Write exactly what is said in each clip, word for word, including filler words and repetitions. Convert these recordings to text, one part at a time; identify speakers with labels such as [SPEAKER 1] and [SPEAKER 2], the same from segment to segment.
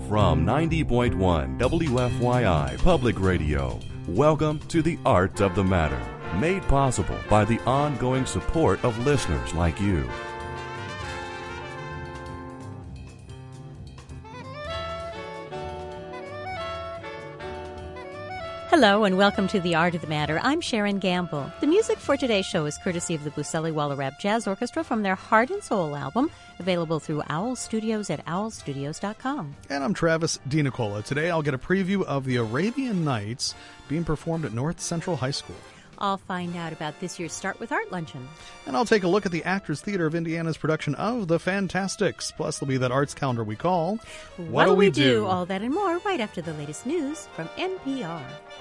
[SPEAKER 1] From ninety point one W F Y I Public Radio, welcome to The Art of the Matter, made possible by the ongoing support of listeners like you.
[SPEAKER 2] Hello and welcome to The Art of the Matter. I'm Sharon Gamble. The music for today's show is courtesy of the Buseli Waller-Rapp Jazz Orchestra from their Heart and Soul album, available through Owl Studios at owl studios dot com.
[SPEAKER 3] And I'm Travis DiNicola. Today I'll get a preview of the Arabian Nights being performed at North Central High School.
[SPEAKER 2] I'll find out about this year's Start With Art Luncheon.
[SPEAKER 3] And I'll take a look at the Actors Theater of Indiana's production of The Fantastics. Plus, there'll be that arts calendar we call
[SPEAKER 2] What'll We Do? All that and more right after the latest news from N P R.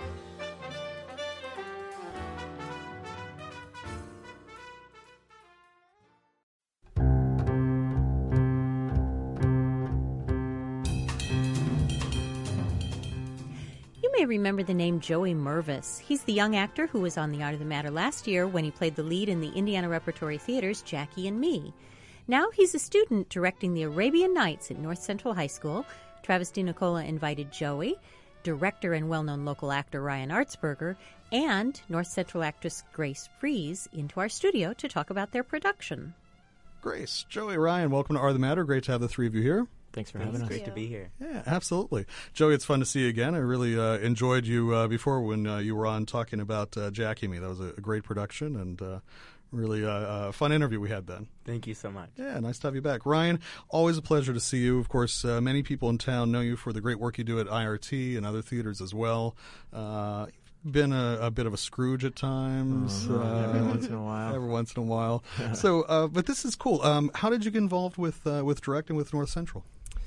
[SPEAKER 2] You may remember the name Joey Mervis. He's the young actor who was on The Art of the Matter last year when he played the lead in the Indiana Repertory Theater's Jackie and Me. Now he's a student directing the Arabian Nights at North Central High School. Travis DiNicola invited Joey, director and well-known local actor Ryan Artsberger, and North Central actress Grace Freese into our studio to talk about their production.
[SPEAKER 3] Grace, Joey, Ryan, welcome to Art of the Matter. Great to have the three of you here.
[SPEAKER 4] Thanks for having us.
[SPEAKER 5] Great to be here.
[SPEAKER 3] Yeah, absolutely. Joey, it's fun to see you again. I really uh, enjoyed you uh, before when uh, you were on talking about uh, Jackie and Me. That was a, a great production and uh, really uh, a fun interview we had then.
[SPEAKER 4] Thank you so much.
[SPEAKER 3] Yeah, nice to have you back. Ryan, always a pleasure to see you. Of course, uh, many people in town know you for the great work you do at I R T and other theaters as well. Uh, been a, a bit of a Scrooge at times.
[SPEAKER 4] Uh-huh.
[SPEAKER 3] Uh,
[SPEAKER 4] every once in a while.
[SPEAKER 3] Every once in a while. so, uh, but this is cool. Um, how did you get involved with uh, with directing with North Central?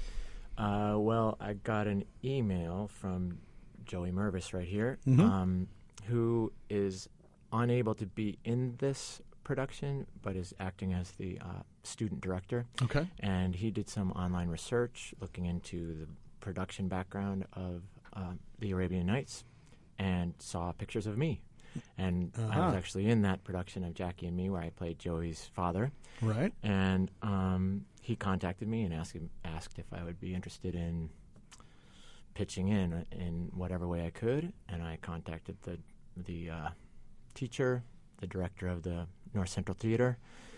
[SPEAKER 4] Uh, well, I got an email from Joey Mervis right here,
[SPEAKER 3] Mm-hmm.
[SPEAKER 4] um, who is unable to be in this production, but is acting as the uh, student director.
[SPEAKER 3] Okay.
[SPEAKER 4] And he did some online research looking into the production background of uh, the Arabian Nights and saw pictures of me. And
[SPEAKER 3] Uh-huh.
[SPEAKER 4] I was actually in that production of Jackie and Me where I played Joey's father.
[SPEAKER 3] Right.
[SPEAKER 4] And um, he contacted me and asked asked if I would be interested in pitching in in whatever way I could. And I contacted the the uh, teacher, the director of the North Central Theater,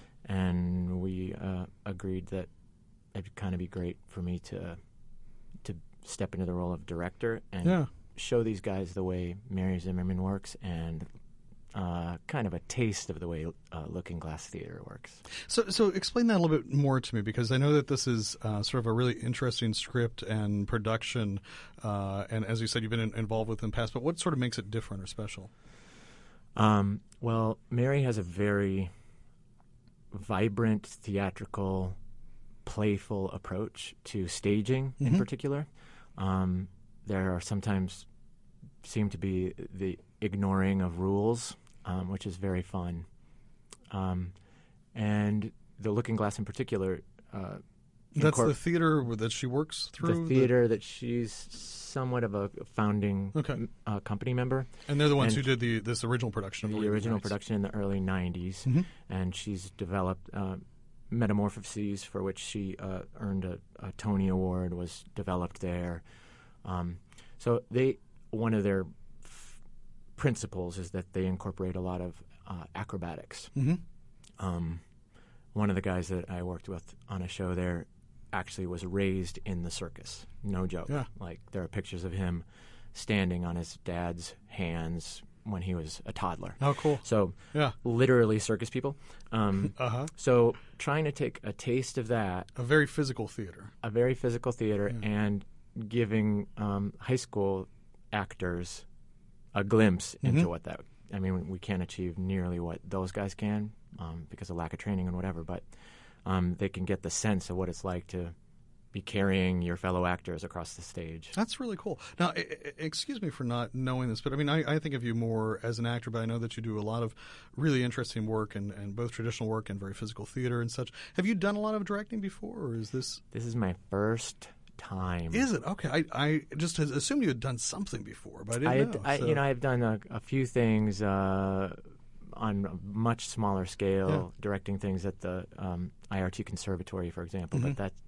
[SPEAKER 4] and we uh, agreed that it'd kind of be great for me to to step into the role of director and
[SPEAKER 3] Yeah.
[SPEAKER 4] show these guys the way Mary Zimmerman works and uh, kind of a taste of the way uh, Looking Glass Theater works.
[SPEAKER 3] So, so explain that a little bit more to me, because I know that this is uh, sort of a really interesting script and production, uh, and as you said, you've been in, involved with in the past. But what sort of makes it different or special?
[SPEAKER 4] Um, well, Mary has a very vibrant, theatrical, playful approach to staging
[SPEAKER 3] Mm-hmm.
[SPEAKER 4] in particular. Um, there are sometimes seem to be the ignoring of rules, um, which is very fun. Um, and the Looking Glass in particular. Uh,
[SPEAKER 3] That's
[SPEAKER 4] incor-
[SPEAKER 3] the theater that she works through?
[SPEAKER 4] The theater that she's somewhat of a founding
[SPEAKER 3] Okay.
[SPEAKER 4] uh, company member.
[SPEAKER 3] And they're the ones
[SPEAKER 4] and
[SPEAKER 3] who did the this original production of
[SPEAKER 4] the
[SPEAKER 3] Arabian
[SPEAKER 4] original
[SPEAKER 3] Nights.
[SPEAKER 4] production in the early nineties,
[SPEAKER 3] Mhm.
[SPEAKER 4] and she's developed uh, Metamorphoses, for which she uh, earned a, a Tony Award, was developed there. Um, so they one of their f- principles is that they incorporate a lot of uh, acrobatics.
[SPEAKER 3] Mm-hmm.
[SPEAKER 4] Um, one of the guys that I worked with on a show there actually was raised in the circus. No joke.
[SPEAKER 3] Yeah.
[SPEAKER 4] Like, there are pictures of him standing on his dad's hands when he was a toddler.
[SPEAKER 3] Oh, cool.
[SPEAKER 4] So
[SPEAKER 3] Yeah.
[SPEAKER 4] literally circus people. Um,
[SPEAKER 3] Uh-huh.
[SPEAKER 4] so trying to take a taste of that,
[SPEAKER 3] A very physical theater.
[SPEAKER 4] a very physical theater,
[SPEAKER 3] Yeah.
[SPEAKER 4] and giving um, high school actors a glimpse into
[SPEAKER 3] Mhm.
[SPEAKER 4] what that. I mean, we can't achieve nearly what those guys can um, because of lack of training and whatever, but um, they can get the sense of what it's like to be carrying your fellow actors across the stage.
[SPEAKER 3] That's really cool. Now, I- I- excuse me for not knowing this, but I mean, I, I think of you more as an actor, but I know that you do a lot of really interesting work and, and both traditional work and very physical theater and such. Have you done a lot of directing before, or is this...
[SPEAKER 4] This is my first time.
[SPEAKER 3] Is it? Okay. I, I just had assumed you had done something before, but I didn't
[SPEAKER 4] I, had,
[SPEAKER 3] know.
[SPEAKER 4] I
[SPEAKER 3] so-
[SPEAKER 4] you know, I've done a, a few things uh, on a much smaller scale,
[SPEAKER 3] Yeah.
[SPEAKER 4] directing things at the um, I R T Conservatory, for example.
[SPEAKER 3] Mhm.
[SPEAKER 4] But that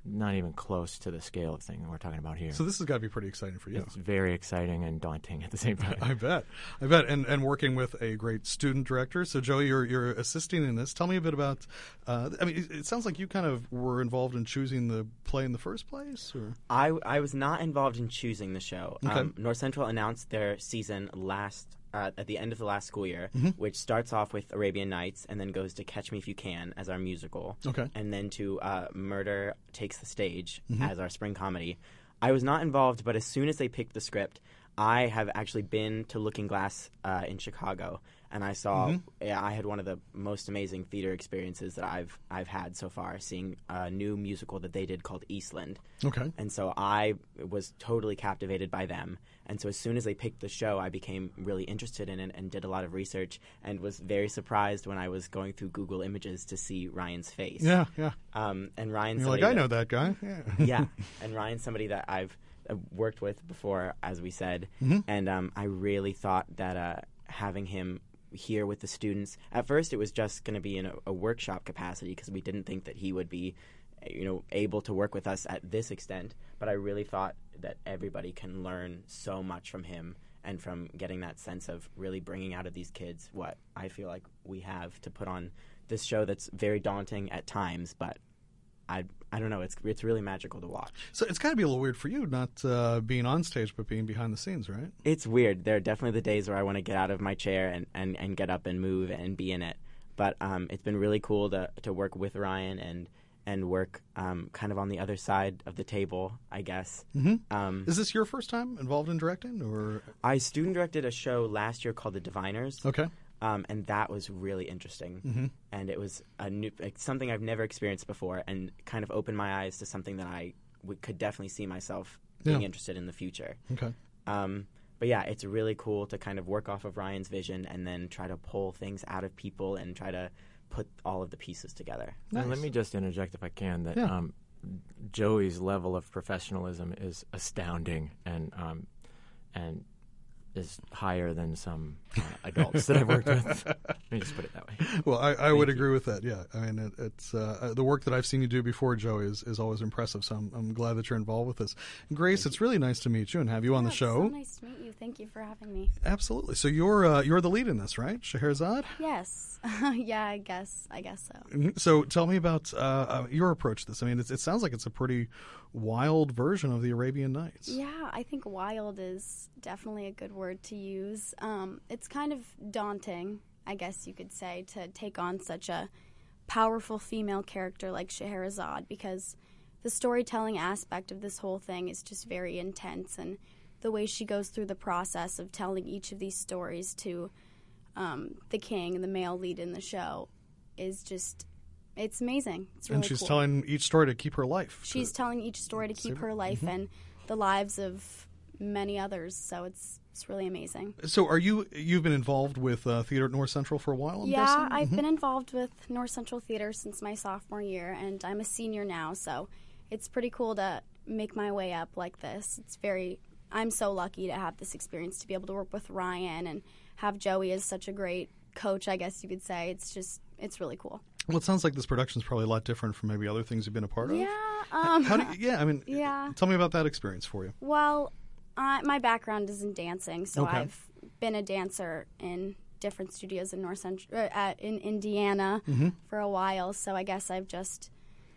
[SPEAKER 4] not even close to the scale of thing that we're talking about here.
[SPEAKER 3] So this has got to be pretty exciting for you.
[SPEAKER 4] It's very exciting and daunting at the same time.
[SPEAKER 3] I bet. I bet. And and working with a great student director. So, Joey, you're, you're assisting in this. Tell me a bit about, uh, I mean, it, it sounds like you kind of were involved in choosing the play in the first place? Or?
[SPEAKER 5] I, I was not involved in choosing the show.
[SPEAKER 3] Okay.
[SPEAKER 5] Um, North Central announced their season last Uh, at the end of the last school year,
[SPEAKER 3] mm-hmm.
[SPEAKER 5] which starts off with Arabian Nights and then goes to Catch Me If You Can as our musical,
[SPEAKER 3] okay.
[SPEAKER 5] and then to uh, Murder Takes the Stage
[SPEAKER 3] mm-hmm.
[SPEAKER 5] as our spring comedy. I was not involved, but as soon as they picked the script, I have actually been to Looking Glass uh, in Chicago, and I saw
[SPEAKER 3] mm-hmm.
[SPEAKER 5] yeah, I had one of the most amazing theater experiences that I've I've had so far, seeing a new musical that they did called Eastland.
[SPEAKER 3] Okay.
[SPEAKER 5] And so I was totally captivated by them. And so as soon as they picked the show, I became really interested in it and did a lot of research and was very surprised when I was going through Google Images to see Ryan's face.
[SPEAKER 3] Yeah, yeah.
[SPEAKER 5] Um, and Ryan's
[SPEAKER 3] You're like, I know that guy. Yeah.
[SPEAKER 5] yeah. And Ryan's somebody that I've uh, worked with before, as we said.
[SPEAKER 3] Mm-hmm.
[SPEAKER 5] And um, I really thought that uh, having him here with the students, at first it was just going to be in a, a workshop capacity because we didn't think that he would be, you know, able to work with us at this extent. But I really thought that everybody can learn so much from him and from getting that sense of really bringing out of these kids what I feel like we have to put on this show that's very daunting at times, but I I don't know, it's it's really magical to watch.
[SPEAKER 3] So it's got to be a little weird for you not uh, being on stage but being behind the scenes, right?
[SPEAKER 5] It's weird. There are definitely the days where I want to get out of my chair and, and, and get up and move and be in it. But um, it's been really cool to, to work with Ryan and and work um, kind of on the other side of the table, I guess.
[SPEAKER 3] Mm-hmm.
[SPEAKER 5] Um,
[SPEAKER 3] Is this your first time involved in directing? Or
[SPEAKER 5] I student directed a show last year called The Diviners.
[SPEAKER 3] Okay.
[SPEAKER 5] Um, and that was really interesting.
[SPEAKER 3] Mm-hmm.
[SPEAKER 5] And it was a new, like, something I've never experienced before and kind of opened my eyes to something that I w- could definitely see myself being
[SPEAKER 3] Yeah.
[SPEAKER 5] interested in the future.
[SPEAKER 3] Okay.
[SPEAKER 5] Um, but yeah, it's really cool to kind of work off of Ryan's vision and then try to pull things out of people and try to put all of the pieces together.
[SPEAKER 3] Nice.
[SPEAKER 4] And let me just interject, if I can, that
[SPEAKER 3] Yeah.
[SPEAKER 4] um, Joey's level of professionalism is astounding and um, and is higher than some uh, adults that I've worked with. Let me just put it that way.
[SPEAKER 3] Well, I, I would
[SPEAKER 4] you.
[SPEAKER 3] agree with that. Yeah, I mean, it, it's uh, the work that I've seen you do before, Joey, is, is always impressive. So I'm, I'm glad that you're involved with this. Grace,
[SPEAKER 5] Thank
[SPEAKER 3] it's really nice to meet you and have you on
[SPEAKER 6] Yeah,
[SPEAKER 3] the show.
[SPEAKER 6] So nice to meet you. Thank you for having me.
[SPEAKER 3] Absolutely. So you're uh, you're the lead in this, right, Scheherazade?
[SPEAKER 6] Yes. yeah, I guess. I guess so.
[SPEAKER 3] Mhm. So tell me about uh, uh, your approach to this. I mean, it's, it sounds like it's a pretty wild version of the Arabian Nights.
[SPEAKER 6] Yeah, I think wild is definitely a good word to use. Um, it's kind of daunting, I guess you could say, to take on such a powerful female character like Scheherazade, because the storytelling aspect of this whole thing is just very intense, and the way she goes through the process of telling each of these stories to um, the king, the male lead in the show, is just, it's amazing. It's really
[SPEAKER 3] and she's
[SPEAKER 6] cool.
[SPEAKER 3] telling each story to keep her life.
[SPEAKER 6] She's
[SPEAKER 3] to,
[SPEAKER 6] telling each story to keep
[SPEAKER 3] Save-
[SPEAKER 6] her life
[SPEAKER 3] Mhm.
[SPEAKER 6] and the lives of many others, so it's it's really amazing.
[SPEAKER 3] So are you, you've been involved with uh, theater at North Central for a while, I'm
[SPEAKER 6] yeah,
[SPEAKER 3] guessing?
[SPEAKER 6] I've
[SPEAKER 3] Mhm.
[SPEAKER 6] been involved with North Central Theater since my sophomore year, and I'm a senior now, so it's pretty cool to make my way up like this. It's very, I'm so lucky to have this experience, to be able to work with Ryan and have Joey as such a great coach, I guess you could say. It's just, it's really cool.
[SPEAKER 3] Well, it sounds like this production is probably a lot different from maybe other things you've been a part of.
[SPEAKER 6] Yeah. Um,
[SPEAKER 3] How do you, yeah, I mean,
[SPEAKER 6] Yeah.
[SPEAKER 3] tell me about that experience for you.
[SPEAKER 6] Well, I, my background is in dancing, so
[SPEAKER 3] Okay.
[SPEAKER 6] I've been a dancer in different studios in North Central, uh, at, in Indiana
[SPEAKER 3] Mm-hmm.
[SPEAKER 6] for a while. So I guess I've just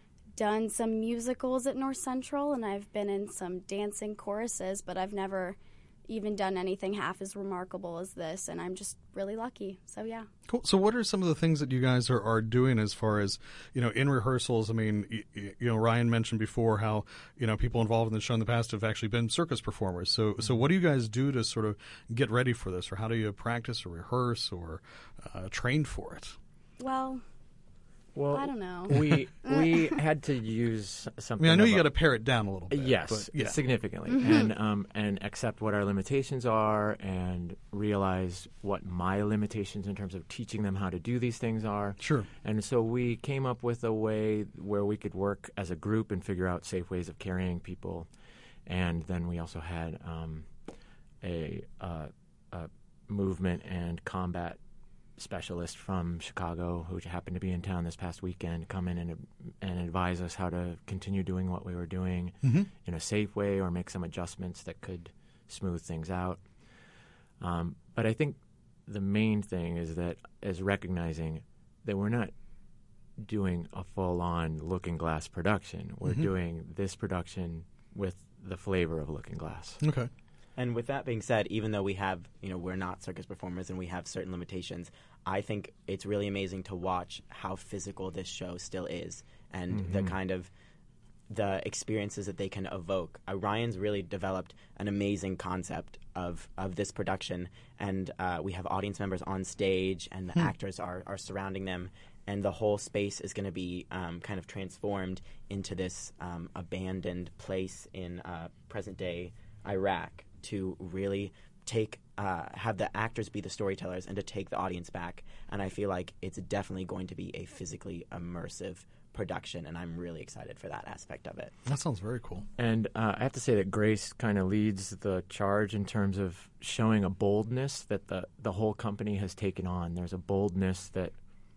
[SPEAKER 6] done some musicals at North Central, and I've been in some dancing choruses, but I've never even done anything half as remarkable as this, and I'm just really lucky. So yeah.
[SPEAKER 3] Cool. So what are some of the things that you guys are, are doing as far as, you know, in rehearsals? I mean, you, you know, Ryan mentioned before how, you know, people involved in the show in the past have actually been circus performers. So so what do you guys do to sort of get ready for this? Or how do you practice or rehearse or uh, train for it?
[SPEAKER 6] Well,
[SPEAKER 4] Well,
[SPEAKER 6] I don't know.
[SPEAKER 4] we we had to use
[SPEAKER 3] I
[SPEAKER 4] something.
[SPEAKER 3] mean, I know
[SPEAKER 4] of
[SPEAKER 3] you
[SPEAKER 4] a-
[SPEAKER 3] got to pare it down a little bit.
[SPEAKER 4] Yes,
[SPEAKER 3] but, yeah.
[SPEAKER 4] significantly,
[SPEAKER 6] Mm-hmm.
[SPEAKER 4] and um, and accept what our limitations are, and realize what my limitations in terms of teaching them how to do these things are.
[SPEAKER 3] Sure.
[SPEAKER 4] And so we came up with a way where we could work as a group and figure out safe ways of carrying people, and then we also had um, a, uh, a movement and combat specialist from Chicago who happened to be in town this past weekend come in and and advise us how to continue doing what we were doing
[SPEAKER 3] Mm-hmm.
[SPEAKER 4] in a safe way or make some adjustments that could smooth things out. Um, but I think the main thing is that is recognizing that we're not doing a full-on Looking Glass production. We're
[SPEAKER 3] Mhm.
[SPEAKER 4] doing this production with the flavor of Looking Glass.
[SPEAKER 3] Okay.
[SPEAKER 5] And with that being said, even though we have, you know, we're not circus performers and we have certain limitations, I think it's really amazing to watch how physical this show still is and the kind of the experiences that they can evoke. Uh, Ryan's really developed an amazing concept of, of this production, and uh, we have audience members on stage, and the actors are, are surrounding them, and the whole space is going to be um, kind of transformed into this um, abandoned place in uh, present-day Iraq to really take uh, have the actors be the storytellers and to take the audience back. And I feel like it's definitely going to be a physically immersive production, and I'm really excited for that aspect of it.
[SPEAKER 3] That sounds very cool.
[SPEAKER 4] And uh, I have to say that Grace kind of leads the charge in terms of showing a boldness that the, the whole company has taken on. There's a boldness that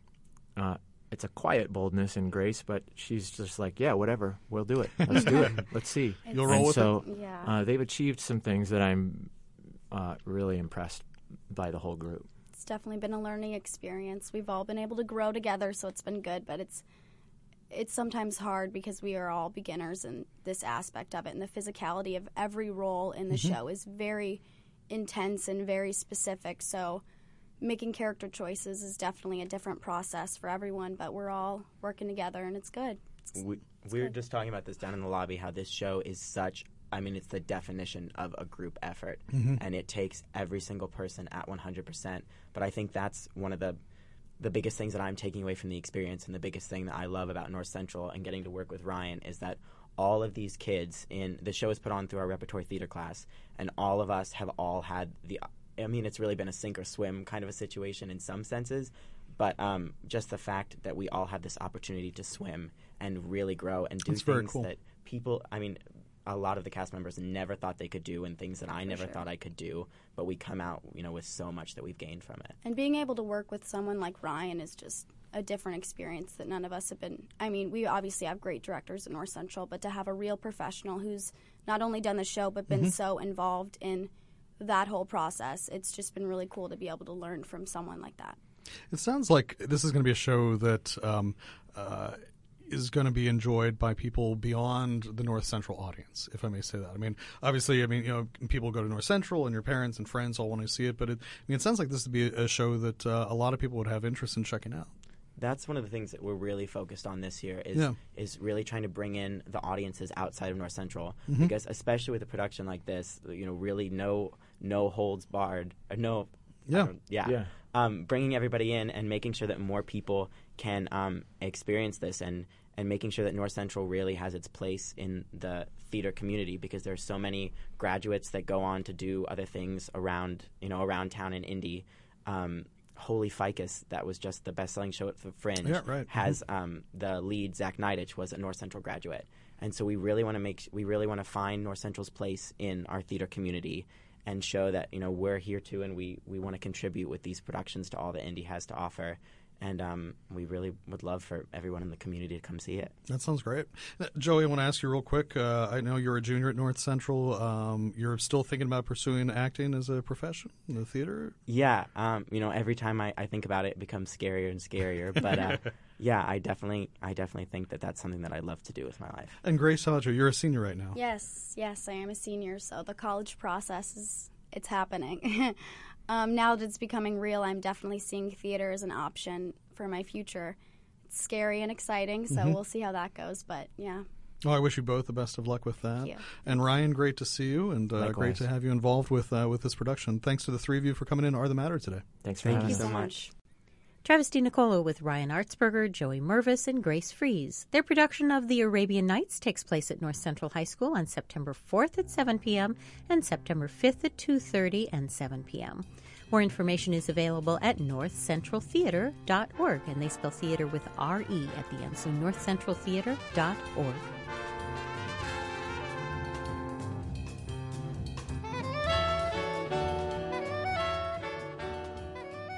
[SPEAKER 4] uh, it's a quiet boldness in Grace, but she's just like, yeah, whatever, we'll do it. Let's do it. Let's see.
[SPEAKER 3] You'll roll
[SPEAKER 4] and
[SPEAKER 3] with
[SPEAKER 4] so,
[SPEAKER 6] it? Yeah.
[SPEAKER 4] Uh, they've achieved some things that I'm uh, really impressed by the whole group.
[SPEAKER 6] It's definitely been a learning experience. We've all been able to grow together, so it's been good, but it's it's sometimes hard because we are all beginners in this aspect of it, and the physicality of every role in the show is very intense and very specific, so making character choices is definitely a different process for everyone, but we're all working together, and it's good. It's,
[SPEAKER 5] We, we were
[SPEAKER 6] good.
[SPEAKER 5] just talking about this down in the lobby, how this show is such, I mean, it's the definition of a group effort, and it takes every single person at one hundred percent. But I think that's one of the the biggest things that I'm taking away from the experience, and the biggest thing that I love about North Central and getting to work with Ryan is that all of these kids in the show is put on through our repertory theater class, and all of us have all had the I mean, it's really been a sink or swim kind of a situation in some senses, but um, just the fact that we all have this opportunity to swim and really grow and do
[SPEAKER 3] That's very
[SPEAKER 5] things
[SPEAKER 3] cool.
[SPEAKER 5] that people, I mean, a lot of the cast members never thought they could do, and things that I never
[SPEAKER 6] sure.
[SPEAKER 5] thought I could do, but we come out, you know, with so much that we've gained from it.
[SPEAKER 6] And being able to work with someone like Ryan is just a different experience that none of us have been. I mean, we obviously have great directors at North Central, but to have a real professional who's not only done the show but been so involved in that whole process, it's just been really cool to be able to learn from someone like that.
[SPEAKER 3] It sounds like this is going to be a show that um, uh, is going to be enjoyed by people beyond the North Central audience, if I may say that. I mean, obviously, I mean, you know, people go to North Central, and your parents and friends all want to see it. But it, I mean, it sounds like this would be a show that uh, a lot of people would have interest in checking out.
[SPEAKER 5] That's one of the things that we're really focused on this year is
[SPEAKER 3] Yeah.
[SPEAKER 5] is really trying to bring in the audiences outside of North Central,
[SPEAKER 3] Mm-hmm.
[SPEAKER 5] because especially with a production like this, you know, really no no holds barred, uh, no, I
[SPEAKER 3] Yeah.
[SPEAKER 5] don't- yeah,
[SPEAKER 4] Yeah.
[SPEAKER 5] Um, bringing everybody in and making sure that more people can um, experience this, and and making sure that North Central really has its place in the theater community, because there's so many graduates that go on to do other things around you know around town in Indy. Um, Holy Ficus, that was just the best-selling show at the Fringe,
[SPEAKER 3] Yeah, right.
[SPEAKER 5] has um, the lead, Zach Nidich, was a North Central graduate. And so we really want to make we really want to find North Central's place in our theater community and show that, you know, we're here too, and we, we want to contribute with these productions to all that Indy has to offer. And um, we really would love for everyone in the community to come see it.
[SPEAKER 3] That sounds great. Uh, Joey, I want to ask you real quick. Uh, I know you're a junior at North Central. Um, you're still thinking about pursuing acting as a profession in the theater?
[SPEAKER 5] Yeah, um, you know, every time I, I think about it, it becomes scarier and scarier. But uh, yeah, I definitely I definitely think that that's something that I'd love to do with my life.
[SPEAKER 3] And Grace, how about you? You're a senior right now.
[SPEAKER 6] Yes, yes, I am a senior, so the college process is it's happening. um, now that it's becoming real, I'm definitely seeing theater as an option for my future. It's scary and exciting, so we'll see how that goes. But yeah,
[SPEAKER 3] Oh, I wish you both the best of luck with that.
[SPEAKER 6] Thank you.
[SPEAKER 3] And Ryan, great to see you, and uh, great
[SPEAKER 4] Likewise.
[SPEAKER 3] to have you involved with uh, with this production. Thanks to the three of you for coming in to Are the Matter today.
[SPEAKER 4] Thanks for
[SPEAKER 5] Thank
[SPEAKER 4] having
[SPEAKER 5] you
[SPEAKER 4] us.
[SPEAKER 5] so much.
[SPEAKER 2] Travis DiNiccolo with Ryan Artsberger, Joey Mervis, and Grace Fries. Their production of The Arabian Nights takes place at North Central High School on September fourth at seven p.m. and September fifth at two thirty and seven p.m. More information is available at north central theater dot org, and they spell theater with R E at the end, so north central theater dot org.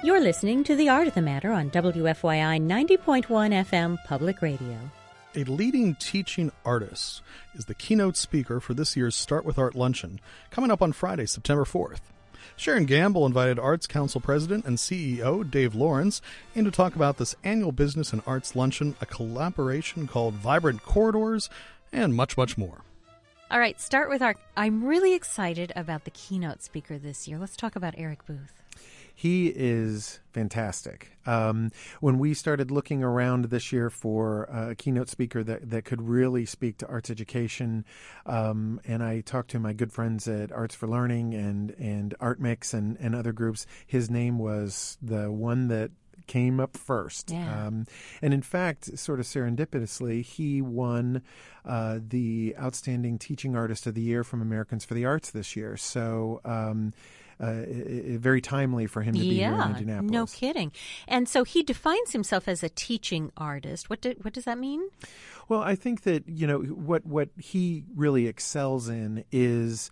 [SPEAKER 2] You're listening to The Art of the Matter on W F Y I ninety point one F M Public Radio.
[SPEAKER 3] A leading teaching artist is the keynote speaker for this year's Start With Art Luncheon, coming up on Friday, September fourth. Sharon Gamble invited Arts Council President and C E O Dave Lawrence in to talk about this annual Business and Arts Luncheon, a collaboration called Vibrant Corridors, and much, much more.
[SPEAKER 2] All right, Start With Art. I'm really excited about the keynote speaker this year. Let's talk about Eric Booth.
[SPEAKER 7] He is fantastic. Um, when we started looking around this year for a keynote speaker that, that could really speak to arts education, um, and I talked to my good friends at Arts for Learning and, and Art Mix and, and other groups, his name was the one that came up first.
[SPEAKER 2] Yeah.
[SPEAKER 7] Um, and in fact, sort of serendipitously, he won uh, the Outstanding Teaching Artist of the Year from Americans for the Arts this year. So um, uh, it, it, very timely for him to be
[SPEAKER 2] yeah,
[SPEAKER 7] here in Indianapolis.
[SPEAKER 2] No kidding. And so he defines himself as a teaching artist. What do, what does that mean?
[SPEAKER 7] Well, I think that, you know, what, what he really excels in is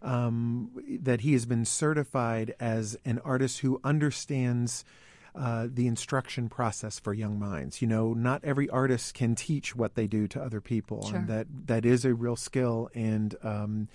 [SPEAKER 7] um, that he has been certified as an artist who understands Uh, the instruction process for young minds. You know, not every artist can teach what they do to other people,
[SPEAKER 2] Sure.
[SPEAKER 7] and that that is a real skill. And um,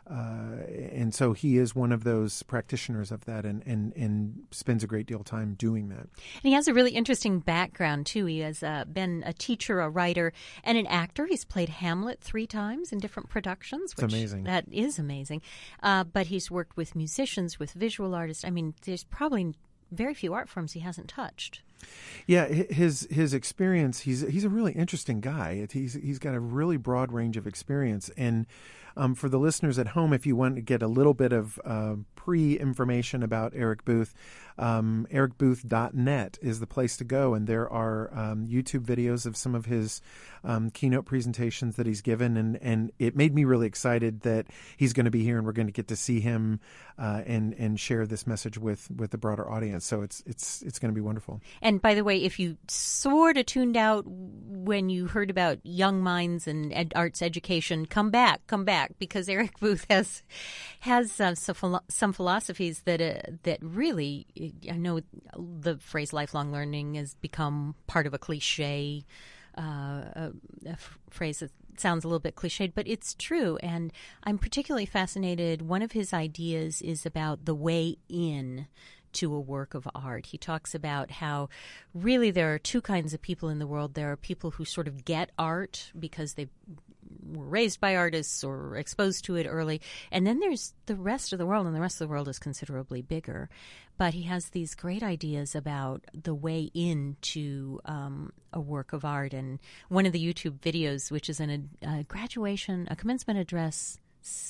[SPEAKER 7] uh, and so he is one of those practitioners of that, and, and, and spends a great deal of time doing that.
[SPEAKER 2] And he has a really interesting background, too. He has uh, been a teacher, a writer, and an actor. He's played Hamlet three times in different productions. Which,
[SPEAKER 7] it's amazing.
[SPEAKER 2] That is amazing. Uh, but he's worked with musicians, with visual artists. I mean, there's probably very few art forms he hasn't touched.
[SPEAKER 7] Yeah, his his experience. He's he's a really interesting guy. He's he's got a really broad range of experience. And um, for the listeners at home, if you want to get a little bit of uh, pre-information about Eric Booth, um, eric booth dot net is the place to go. And there are um, YouTube videos of some of his um, keynote presentations that he's given. And, and it made me really excited that he's going to be here and we're going to get to see him uh, and and share this message with, with the broader audience. So it's it's it's going to be wonderful.
[SPEAKER 2] And by the way, if you sort of tuned out when you heard about young minds and ed- arts education, come back, come back, because Eric Booth has has uh, some, philo- some philosophies that uh, that really, I know the phrase lifelong learning has become part of a cliche uh, a, a f- phrase that sounds a little bit cliched, but it's true. And I'm particularly fascinated. One of his ideas is about the way in to a work of art. He talks about how really there are two kinds of people in the world. There are people who sort of get art because they were raised by artists or exposed to it early. And then there's the rest of the world, and the rest of the world is considerably bigger. But he has these great ideas about the way into um, a work of art. And one of the YouTube videos, which is in a, a graduation, a commencement address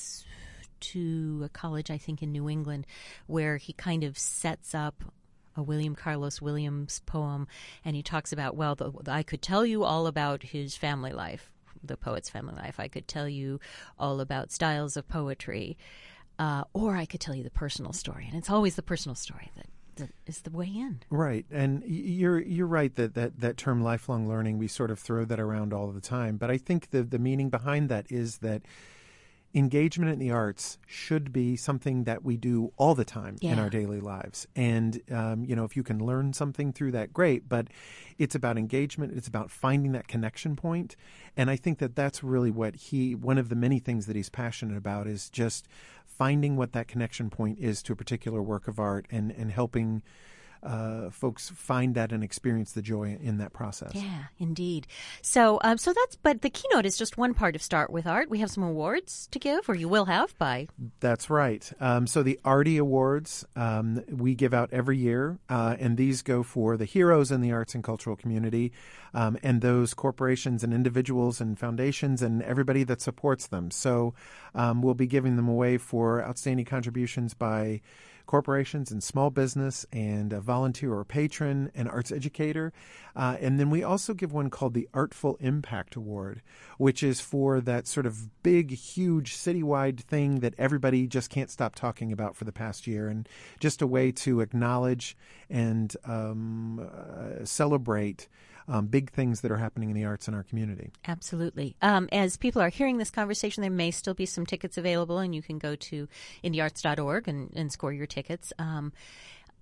[SPEAKER 2] to a college, I think, in New England, where he kind of sets up a William Carlos Williams poem, and he talks about, well, the, I could tell you all about his family life, the poet's family life. I could tell you all about styles of poetry, uh, or I could tell you the personal story, and it's always the personal story that, that is the way in.
[SPEAKER 7] Right, and you're you're right that, that that term lifelong learning, we sort of throw that around all the time, but I think the the meaning behind that is that engagement in the arts should be something that we do all the time
[SPEAKER 2] yeah.
[SPEAKER 7] in our daily lives. And, um, you know, if you can learn something through that, great. But it's about engagement. It's about finding that connection point. And I think that that's really what he, one of the many things that he's passionate about is just finding what that connection point is to a particular work of art and, and helping Uh, folks find that and experience the joy in that process.
[SPEAKER 2] Yeah, indeed. So, um, so that's. But the keynote is just one part of Start With Art. We have some awards to give, or you will have by.
[SPEAKER 7] That's right. Um, so the Artie Awards um, we give out every year, uh, and these go for the heroes in the arts and cultural community, um, and those corporations and individuals and foundations and everybody that supports them. So um, we'll be giving them away for outstanding contributions by corporations and small business and a volunteer or patron and arts educator. Uh, and then we also give one called the Artful Impact Award, which is for that sort of big, huge citywide thing that everybody just can't stop talking about for the past year, and just a way to acknowledge and um, uh, celebrate Um, big things that are happening in the arts in our community.
[SPEAKER 2] Absolutely. Um, as people are hearing this conversation, there may still be some tickets available, and you can go to indie arts dot org and, and score your tickets. Um,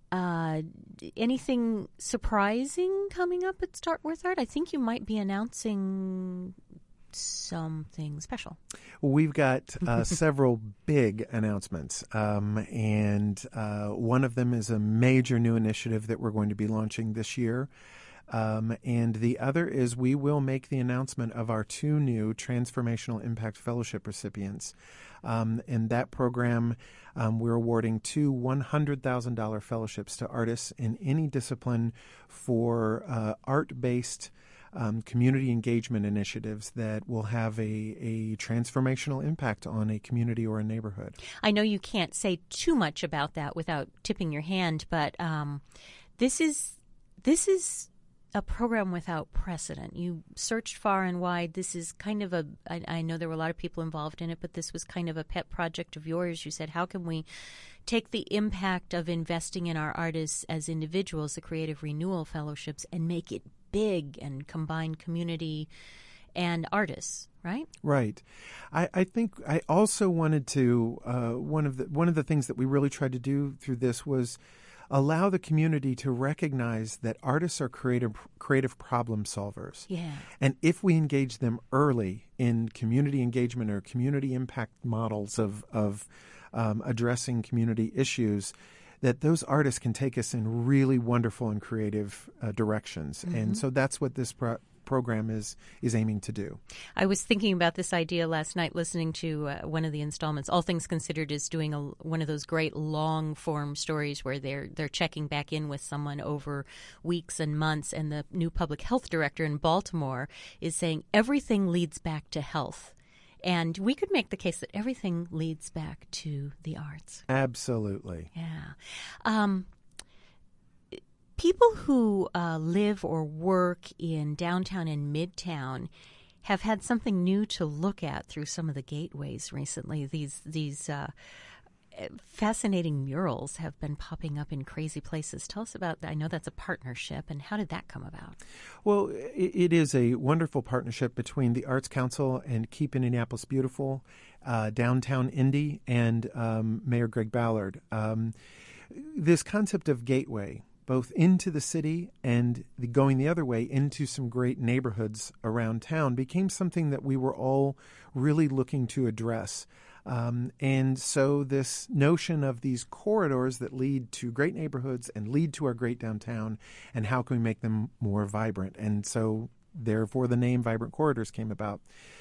[SPEAKER 2] uh, anything surprising coming up at Start With Art? I think you might be announcing something special.
[SPEAKER 7] We've got uh, several big announcements, um, and uh, one of them is a major new initiative that we're going to be launching this year. Um, and the other is we will make the announcement of our two new Transformational Impact Fellowship recipients. Um, in that program, um, we're awarding two one hundred thousand dollars fellowships to artists in any discipline for uh, art-based Um, community engagement initiatives that will have a, a transformational impact on a community or a neighborhood.
[SPEAKER 2] I know you can't say too much about that without tipping your hand, but um, this is this is a program without precedent. You searched far and wide. This is kind of a, I, I know there were a lot of people involved in it, but this was kind of a pet project of yours. You said, how can we take the impact of investing in our artists as individuals, the Creative Renewal Fellowships, and make it big and combine community and artists, right?
[SPEAKER 7] Right. I, I think I also wanted to, uh, one of the one of the things that we really tried to do through this was allow the community to recognize that artists are creative creative problem solvers.
[SPEAKER 2] Yeah.
[SPEAKER 7] And if we engage them early in community engagement or community impact models of, of um, addressing community issues, that those artists can take us in really wonderful and creative uh, directions. Mm-hmm. And so that's what this pro- program is is aiming to do.
[SPEAKER 2] I was thinking about this idea last night listening to uh, one of the installments. All Things Considered is doing a, one of those great long-form stories where they're they're checking back in with someone over weeks and months, and the new public health director in Baltimore is saying everything leads back to health. And we could make the case that everything leads back to the arts.
[SPEAKER 7] Absolutely.
[SPEAKER 2] Yeah. Um, people who uh, live or work in downtown and midtown have had something new to look at through some of the gateways recently. These these uh, fascinating murals have been popping up in crazy places. Tell us about that. I know that's a partnership, and how did that come about?
[SPEAKER 7] Well, it, it is a wonderful partnership between the Arts Council and Keep Indianapolis Beautiful, uh, Downtown Indy, and um, Mayor Greg Ballard. Um, this concept of gateway, both into the city and the, going the other way into some great neighborhoods around town, became something that we were all really looking to address. Um, and so this notion of these corridors that lead to great neighborhoods and lead to our great downtown, and how can we make them more vibrant? And so therefore the name Vibrant Corridors came about.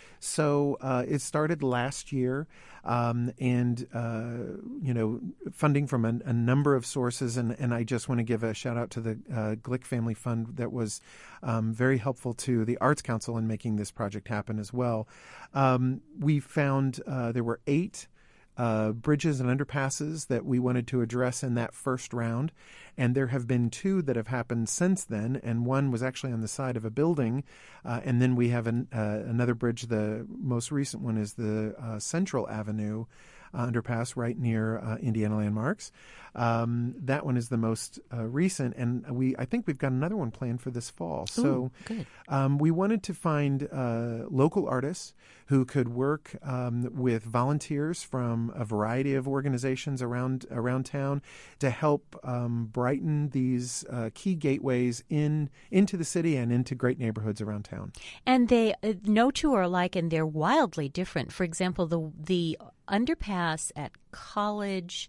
[SPEAKER 7] So uh, it started last year, um, and, uh, you know, funding from a, a number of sources. And, and I just want to give a shout out to the uh, Glick Family Fund that was um, very helpful to the Arts Council in making this project happen as well. Um, we found uh, there were eight Uh, bridges and underpasses that we wanted to address in that first round. And there have been two that have happened since then, and one was actually on the side of a building. Uh, and then we have an, uh, another bridge. The most recent one is the uh, Central Avenue uh, underpass right near uh, Indiana Landmarks. Um, that one is the most uh, recent, and we I think we've got another one planned for this fall. So
[SPEAKER 2] Ooh, good.
[SPEAKER 7] Um, we wanted to find uh, local artists who could work um, with volunteers from a variety of organizations around around town to help um, brighten these uh, key gateways in into the city and into great neighborhoods around town.
[SPEAKER 2] And they uh, no two are alike, and they're wildly different. For example, the the underpass at College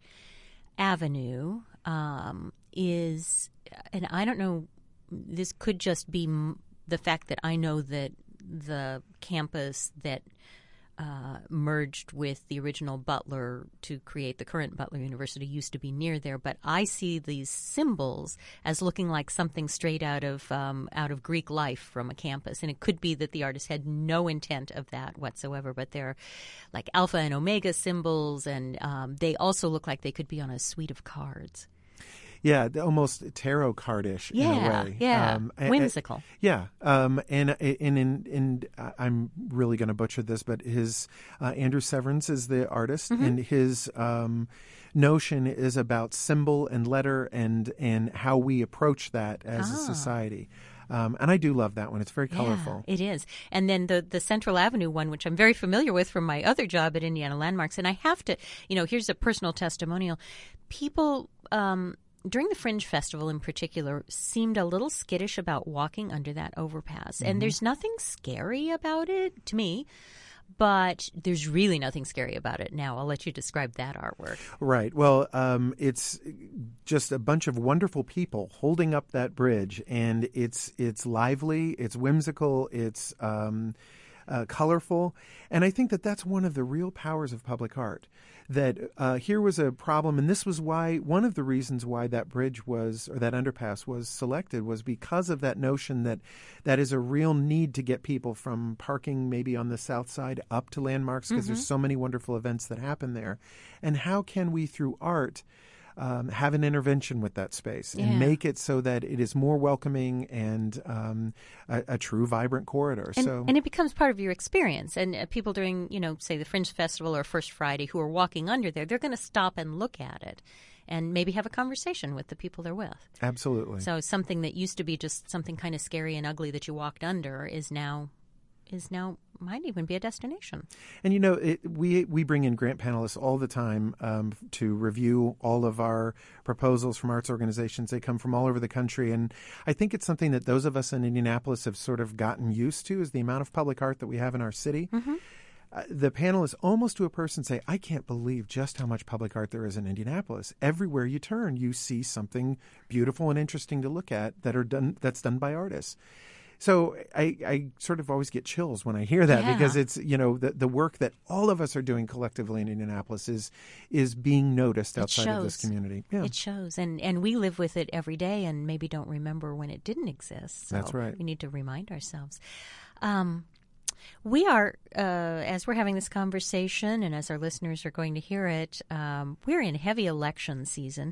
[SPEAKER 2] Avenue um, is, and I don't know, this could just be m- the fact that I know that the campus that uh, merged with the original Butler to create the current Butler University used to be near there, but I see these symbols as looking like something straight out of um, out of Greek life from a campus, and it could be that the artist had no intent of that whatsoever, but they're like alpha and omega symbols, and um, they also look like they could be on a suite of cards.
[SPEAKER 7] Yeah, almost tarot cardish
[SPEAKER 2] yeah,
[SPEAKER 7] in a way.
[SPEAKER 2] Yeah,
[SPEAKER 7] um,
[SPEAKER 2] whimsical.
[SPEAKER 7] Yeah, um, and and and, and I'm really going to butcher this, but his uh, Andrew Severance is the artist, mm-hmm. and his um, notion is about symbol and letter and and how we approach that as
[SPEAKER 2] ah.
[SPEAKER 7] a society. Um, and I do love that one. It's very colorful.
[SPEAKER 2] Yeah, it is. And then the, the Central Avenue one, which I'm very familiar with from my other job at Indiana Landmarks. And I have to, you know, here's a personal testimonial. People, um, during the Fringe Festival in particular, seemed a little skittish about walking under that overpass. Mm-hmm. And there's nothing scary about it, to me. But there's really nothing scary about it now. I'll let you describe that artwork.
[SPEAKER 7] Right. Well, um, it's just a bunch of wonderful people holding up that bridge, and it's it's lively, it's whimsical, it's um, uh, colorful, and I think that that's one of the real powers of public art. That uh, here was a problem, and this was why one of the reasons why that bridge was, or that underpass was selected, was because of that notion that that is a real need to get people from parking maybe on the south side up to landmarks, because mm-hmm. there's so many wonderful events that happen there. And how can we, through art, Um, have an intervention with that space and
[SPEAKER 2] yeah.
[SPEAKER 7] make it so that it is more welcoming and um, a, a true vibrant corridor.
[SPEAKER 2] And,
[SPEAKER 7] so,
[SPEAKER 2] and it becomes part of your experience. And uh, people during, you know, say the Fringe Festival or First Friday who are walking under there, they're going to stop and look at it and maybe have a conversation with the people they're with.
[SPEAKER 7] Absolutely.
[SPEAKER 2] So something that used to be just something kind of scary and ugly that you walked under is now is now might even be a destination.
[SPEAKER 7] And, you know, it, we we bring in grant panelists all the time um, to review all of our proposals from arts organizations. They come from all over the country. And I think it's something that those of us in Indianapolis have sort of gotten used to, is the amount of public art that we have in our city. Mm-hmm. Uh, the panelists, almost to a person, say, I can't believe just how much public art there is in Indianapolis. Everywhere you turn, you see something beautiful and interesting to look at that are done that's done by artists. So I, I sort of always get chills when I hear that,
[SPEAKER 2] yeah.
[SPEAKER 7] because it's, you know, the, the work that all of us are doing collectively in Indianapolis is is being noticed outside of this community. Yeah.
[SPEAKER 2] It shows. And and we live with it every day and maybe don't remember when it didn't exist. So
[SPEAKER 7] that's right.
[SPEAKER 2] We need to remind ourselves. Um, we are, uh, as we're having this conversation and as our listeners are going to hear it, um, we're in heavy election season.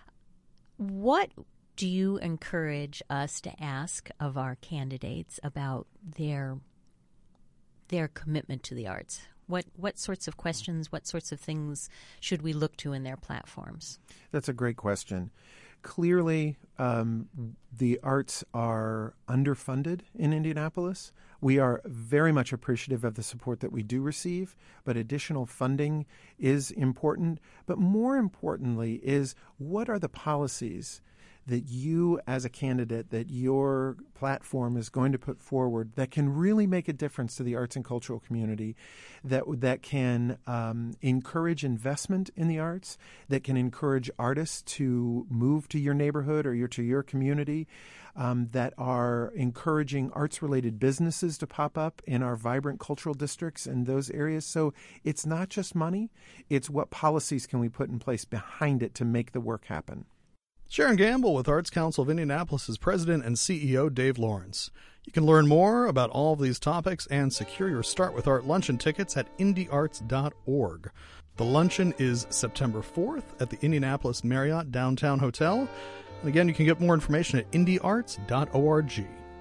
[SPEAKER 2] What do you encourage us to ask of our candidates about their their commitment to the arts? What what sorts of questions, what sorts of things should we look to in their platforms?
[SPEAKER 7] That's a great question. Clearly, um, the arts are underfunded in Indianapolis. We are very much appreciative of the support that we do receive, but additional funding is important. But more importantly is, what are the policies that you as a candidate, that your platform is going to put forward that can really make a difference to the arts and cultural community, that that can um, encourage investment in the arts, that can encourage artists to move to your neighborhood or your, to your community, um, that are encouraging arts-related businesses to pop up in our vibrant cultural districts and those areas. So it's not just money, it's what policies can we put in place behind it to make the work happen.
[SPEAKER 3] Sharon Gamble with Arts Council of Indianapolis' president and C E O, Dave Lawrence. You can learn more about all of these topics and secure your Start with Art luncheon tickets at indy arts dot org. The luncheon is September fourth at the Indianapolis Marriott Downtown Hotel. And again, you can get more information at indy arts dot org.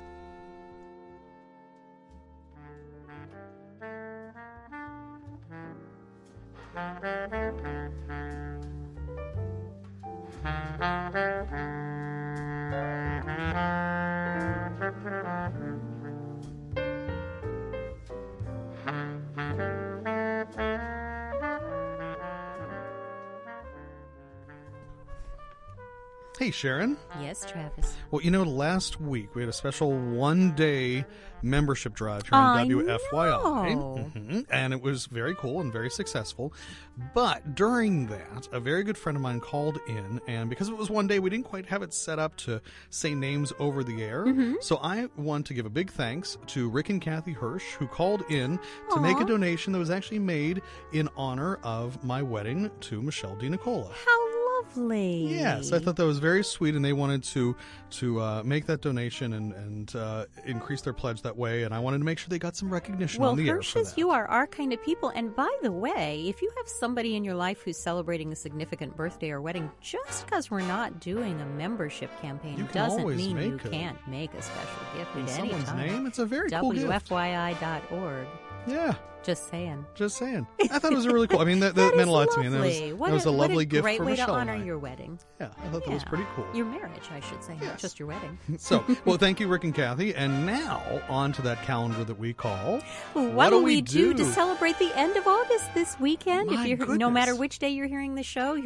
[SPEAKER 3] Hey, Sharon.
[SPEAKER 2] Yes, Travis.
[SPEAKER 3] Well, you know, last week we had a special one-day membership drive here on
[SPEAKER 2] I
[SPEAKER 3] W F Y I.
[SPEAKER 2] know.
[SPEAKER 3] Mm-hmm. And it was very cool and very successful. But during that, a very good friend of mine called in, and because it was one day, we didn't quite have it set up to say names over the air. Mm-hmm. So I want to give a big thanks to Rick and Kathy Hirsch, who called in to
[SPEAKER 2] Aww.
[SPEAKER 3] make a donation that was actually made in honor of my wedding to Michelle DiNicola.
[SPEAKER 2] How lovely.
[SPEAKER 3] Yes, I thought that was very sweet, and they wanted to to uh, make that donation and, and uh, increase their pledge that way, and I wanted to make sure they got some recognition
[SPEAKER 2] well,
[SPEAKER 3] on the air for
[SPEAKER 2] Hirsch's,
[SPEAKER 3] that.
[SPEAKER 2] you are our kind of people. And by the way, if you have somebody in your life who's celebrating a significant birthday or wedding, just because we're not doing a membership campaign
[SPEAKER 3] You can
[SPEAKER 2] doesn't
[SPEAKER 3] always
[SPEAKER 2] mean you
[SPEAKER 3] make a-
[SPEAKER 2] can't make a special gift
[SPEAKER 3] In
[SPEAKER 2] at any
[SPEAKER 3] someone's
[SPEAKER 2] time.
[SPEAKER 3] name, it's a very cool
[SPEAKER 2] W F Y I
[SPEAKER 3] gift.
[SPEAKER 2] dot org.
[SPEAKER 3] Yeah,
[SPEAKER 2] Just saying.
[SPEAKER 3] just saying. I thought it was really cool. I mean, that, that,
[SPEAKER 2] That
[SPEAKER 3] meant
[SPEAKER 2] is
[SPEAKER 3] a lot to me, and that was,
[SPEAKER 2] lovely. What
[SPEAKER 3] that was
[SPEAKER 2] a,
[SPEAKER 3] a lovely
[SPEAKER 2] what a
[SPEAKER 3] gift
[SPEAKER 2] great
[SPEAKER 3] for
[SPEAKER 2] way
[SPEAKER 3] Michelle
[SPEAKER 2] to
[SPEAKER 3] and
[SPEAKER 2] honor
[SPEAKER 3] I.
[SPEAKER 2] your wedding.
[SPEAKER 3] Yeah, I thought that was
[SPEAKER 2] Yeah.
[SPEAKER 3] pretty cool.
[SPEAKER 2] Your marriage, I should say, not
[SPEAKER 3] Yes.
[SPEAKER 2] just your wedding.
[SPEAKER 3] So, well, thank you, Rick and Kathy. And now, on to that calendar that we call...
[SPEAKER 2] Well, what,
[SPEAKER 3] What
[SPEAKER 2] do
[SPEAKER 3] do
[SPEAKER 2] we
[SPEAKER 3] we
[SPEAKER 2] do,
[SPEAKER 3] do?
[SPEAKER 2] to celebrate the end of August this weekend?
[SPEAKER 3] My
[SPEAKER 2] if you're, no
[SPEAKER 3] goodness.
[SPEAKER 2] matter which day you're hearing the show, you're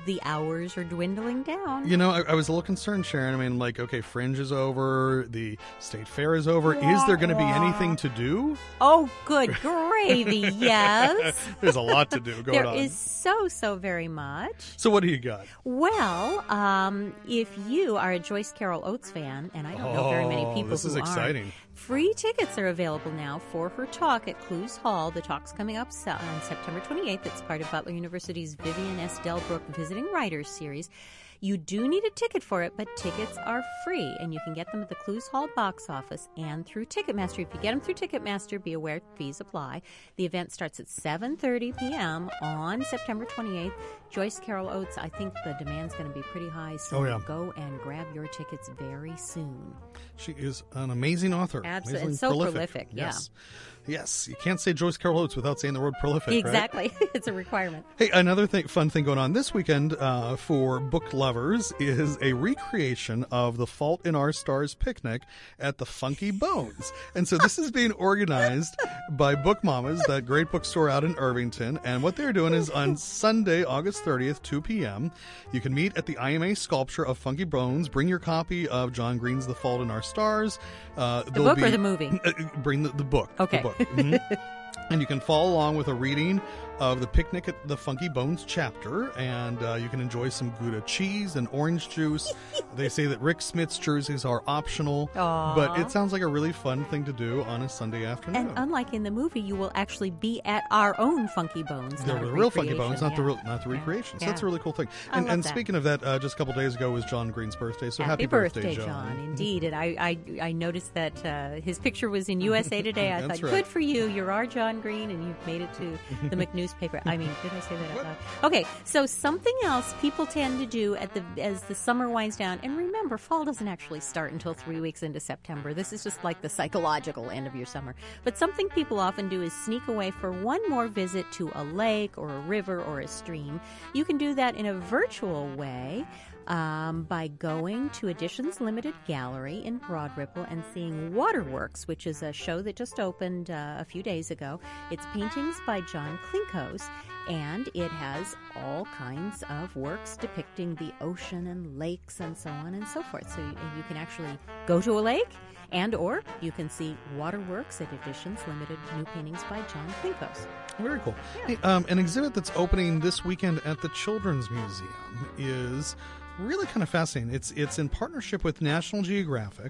[SPEAKER 2] the hours are dwindling down.
[SPEAKER 3] You know, I, I was a little concerned, Sharon. I mean, like, okay, Fringe is over, the State Fair is over. Is there going to be anything to do?
[SPEAKER 2] Oh, good gravy, yes.
[SPEAKER 3] There's a lot to do going
[SPEAKER 2] There
[SPEAKER 3] on.
[SPEAKER 2] is so, so very much.
[SPEAKER 3] So what do you got?
[SPEAKER 2] Well, um, if you are a Joyce Carol Oates fan, and I don't know very many
[SPEAKER 3] Oh,
[SPEAKER 2] people
[SPEAKER 3] this
[SPEAKER 2] who
[SPEAKER 3] is exciting.
[SPEAKER 2] are, free tickets are available now for her talk at Clues Hall. The talk's coming up se- on September twenty-eighth. It's part of Butler University's Vivian S. Delbrook Visiting Writers Series. You do need a ticket for it, but tickets are free, and you can get them at the Clues Hall box office and through Ticketmaster. If you get them through Ticketmaster, be aware fees apply. The event starts at seven thirty p.m. on September twenty-eighth. Joyce Carol Oates, I think the demand's going to be pretty high, so
[SPEAKER 3] Oh, yeah.
[SPEAKER 2] go and grab your tickets very soon.
[SPEAKER 3] She is an amazing author.
[SPEAKER 2] Absolutely.
[SPEAKER 3] Amazingly
[SPEAKER 2] And so
[SPEAKER 3] prolific.
[SPEAKER 2] prolific, yeah.
[SPEAKER 3] Yes. Yes. You can't say Joyce Carol Oates without saying the word prolific, right?
[SPEAKER 2] Exactly. It's a requirement.
[SPEAKER 3] Hey, another thing, fun thing going on this weekend uh, for book lovers is a recreation of the Fault in Our Stars picnic at the Funky Bones. And so this is being organized by Book Mamas, that great bookstore out in Irvington. And what they're doing is on Sunday, August thirtieth, two p.m., you can meet at the I M A sculpture of Funky Bones. Bring your copy of John Green's The Fault in Our Stars. Uh,
[SPEAKER 2] The book or the movie?
[SPEAKER 3] Bring the, the book.
[SPEAKER 2] Okay.
[SPEAKER 3] The book. Mhm. And you can follow along with a reading of the Picnic at the Funky Bones chapter, and uh, you can enjoy some Gouda cheese and orange juice. They say that Rick Smith's jerseys are optional,
[SPEAKER 2] Aw.
[SPEAKER 3] but it sounds like a really fun thing to do on a Sunday afternoon.
[SPEAKER 2] And unlike in the movie, you will actually be at our own Funky Bones.
[SPEAKER 3] the
[SPEAKER 2] not a
[SPEAKER 3] real Funky
[SPEAKER 2] recreation,
[SPEAKER 3] Bones, not the
[SPEAKER 2] yeah.
[SPEAKER 3] real, not the recreation. So
[SPEAKER 2] Yeah.
[SPEAKER 3] that's a really cool thing.
[SPEAKER 2] I
[SPEAKER 3] And,
[SPEAKER 2] love
[SPEAKER 3] and
[SPEAKER 2] that.
[SPEAKER 3] speaking of that, uh, just a couple days ago was John Green's birthday. So happy,
[SPEAKER 2] Happy birthday, John. Indeed. And I, I, I noticed that uh, his picture was in U S A Today. I
[SPEAKER 3] That's
[SPEAKER 2] thought,
[SPEAKER 3] right.
[SPEAKER 2] good for you. You're our John Green, and you've made it to the McNewspaper. I mean, did I say that out loud? Okay, so something else people tend to do at the as the summer winds down, and remember, fall doesn't actually start until three weeks into September. This is just like the psychological end of your summer. But something people often do is sneak away for one more visit to a lake or a river or a stream. You can do that in a virtual way. Um, by going to Editions Limited Gallery in Broad Ripple and seeing Waterworks, which is a show that just opened uh, a few days ago. It's paintings by John Klinkos, and it has all kinds of works depicting the ocean and lakes and so on and so forth. So you, you can actually go to a lake, and or you can see Waterworks at Editions Limited, new paintings by John Klinkos.
[SPEAKER 3] Very cool. Hey, um, an exhibit that's opening this weekend at the Children's Museum is really kind of fascinating. It's it's in partnership with National Geographic,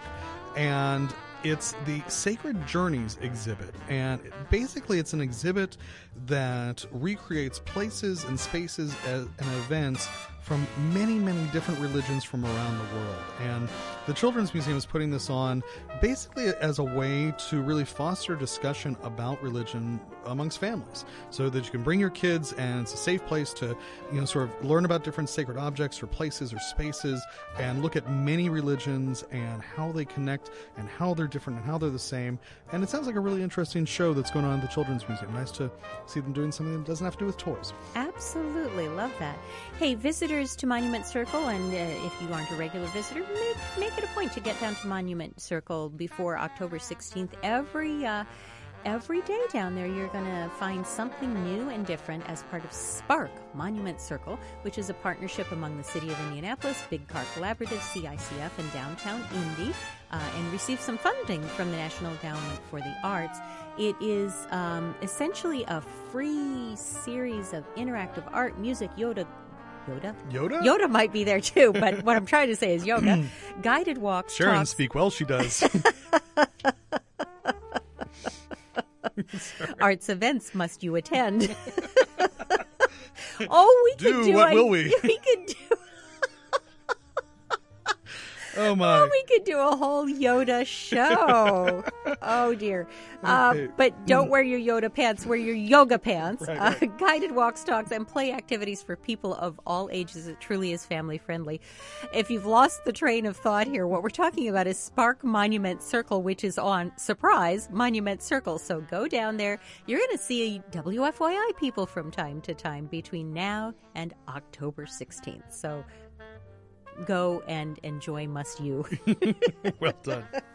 [SPEAKER 3] and it's the Sacred Journeys exhibit. And basically, it's an exhibit that recreates places and spaces as, and events from many, many different religions from around the world. And the Children's Museum is putting this on basically as a way to really foster discussion about religion amongst families, so that you can bring your kids and it's a safe place to, you know, sort of learn about different sacred objects or places or spaces and look at many religions and how they connect and how they're different and how they're the same. And it sounds like a really interesting show that's going on at the Children's Museum. Nice to see them doing something that doesn't have to do with toys.
[SPEAKER 2] Absolutely. Love that. Hey, visitors to Monument Circle, and uh, if you aren't a regular visitor, make, make it a point to get down to Monument Circle before October sixteenth. Every uh, every day down there, you're going to find something new and different as part of Spark Monument Circle, which is a partnership among the City of Indianapolis, Big Car Collaborative, C I C F, and Downtown Indy, uh, and receive some funding from the National Endowment for the Arts. It is um, essentially a free series of interactive art, music, Yoda. Yoda?
[SPEAKER 3] Yoda?
[SPEAKER 2] Yoda might be there too, but what I'm trying to say is yoga. Guided walks,
[SPEAKER 3] Sharon
[SPEAKER 2] talks.
[SPEAKER 3] speak well, she does.
[SPEAKER 2] Arts events must you attend. Oh, we
[SPEAKER 3] Do,
[SPEAKER 2] could do
[SPEAKER 3] what
[SPEAKER 2] a,
[SPEAKER 3] will we?
[SPEAKER 2] We could do.
[SPEAKER 3] Oh my.
[SPEAKER 2] Oh, we could do a whole Yoda show. Oh dear. Uh,
[SPEAKER 3] Okay.
[SPEAKER 2] but don't wear your Yoda pants. Wear your yoga pants.
[SPEAKER 3] Right,
[SPEAKER 2] Uh, guided walks, talks, and play activities for people of all ages. It truly is family friendly. If you've lost the train of thought here, what we're talking about is Spark Monument Circle, which is on, surprise, Monument Circle. So go down there. You're going to see W F Y I people from time to time between now and October sixteenth. So go and enjoy, must you.
[SPEAKER 3] Well done.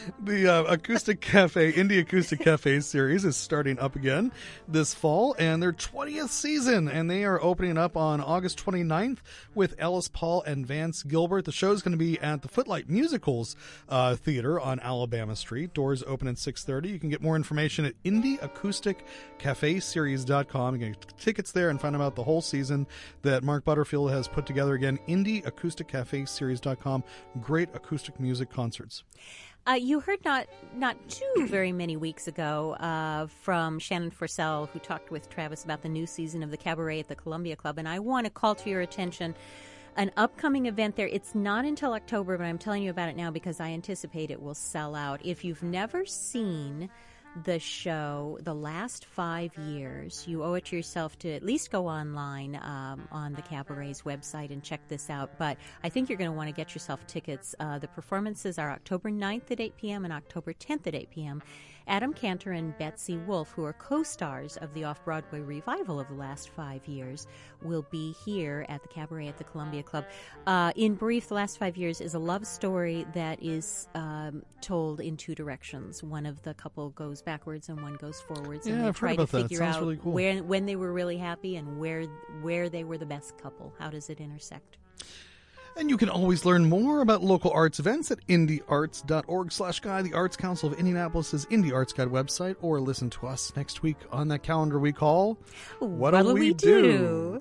[SPEAKER 3] The uh, Acoustic Cafe, Indie Acoustic Cafe series is starting up again this fall, and their twentieth season, and they are opening up on August twenty-ninth with Ellis Paul and Vance Gilbert. The show is going to be at the Footlight Musicals uh, Theater on Alabama Street. Doors open at six thirty. You can get more information at indie acoustic cafe series dot com. You can get tickets there and find out about the whole season that Mark Butterfield has put together. Again, indie acoustic cafe series dot com. Great acoustic music concerts.
[SPEAKER 2] Uh, you heard not not too very many weeks ago uh, from Shannon Forsell, who talked with Travis about the new season of the Cabaret at the Columbia Club, and I want to call to your attention an upcoming event there. It's not until October, but I'm telling you about it now because I anticipate it will sell out. If you've never seen the show the last five years, you owe it to yourself to at least go online um, on the Cabaret's website and check this out. But I think you're going to want to get yourself tickets. Uh, the performances are October ninth at eight p.m. and October tenth at eight p.m. Adam Cantor and Betsy Wolfe, who are co-stars of the off-Broadway revival of the last five years, will be here at the Cabaret at the Columbia Club. Uh, in brief, the last five years is a love story that is um, told in two directions. One of the couple goes backwards and one goes forwards, and
[SPEAKER 3] Yeah,
[SPEAKER 2] they
[SPEAKER 3] I've
[SPEAKER 2] try
[SPEAKER 3] heard
[SPEAKER 2] to
[SPEAKER 3] about that. It
[SPEAKER 2] figure
[SPEAKER 3] sounds
[SPEAKER 2] out
[SPEAKER 3] really cool.
[SPEAKER 2] where when they were really happy and where where they were the best couple. How does it intersect?
[SPEAKER 3] And you can always learn more about local arts events at indie arts dot org slash guide, the Arts Council of Indianapolis' Indie Arts Guide website, or listen to us next week on that calendar we call What'll We Do?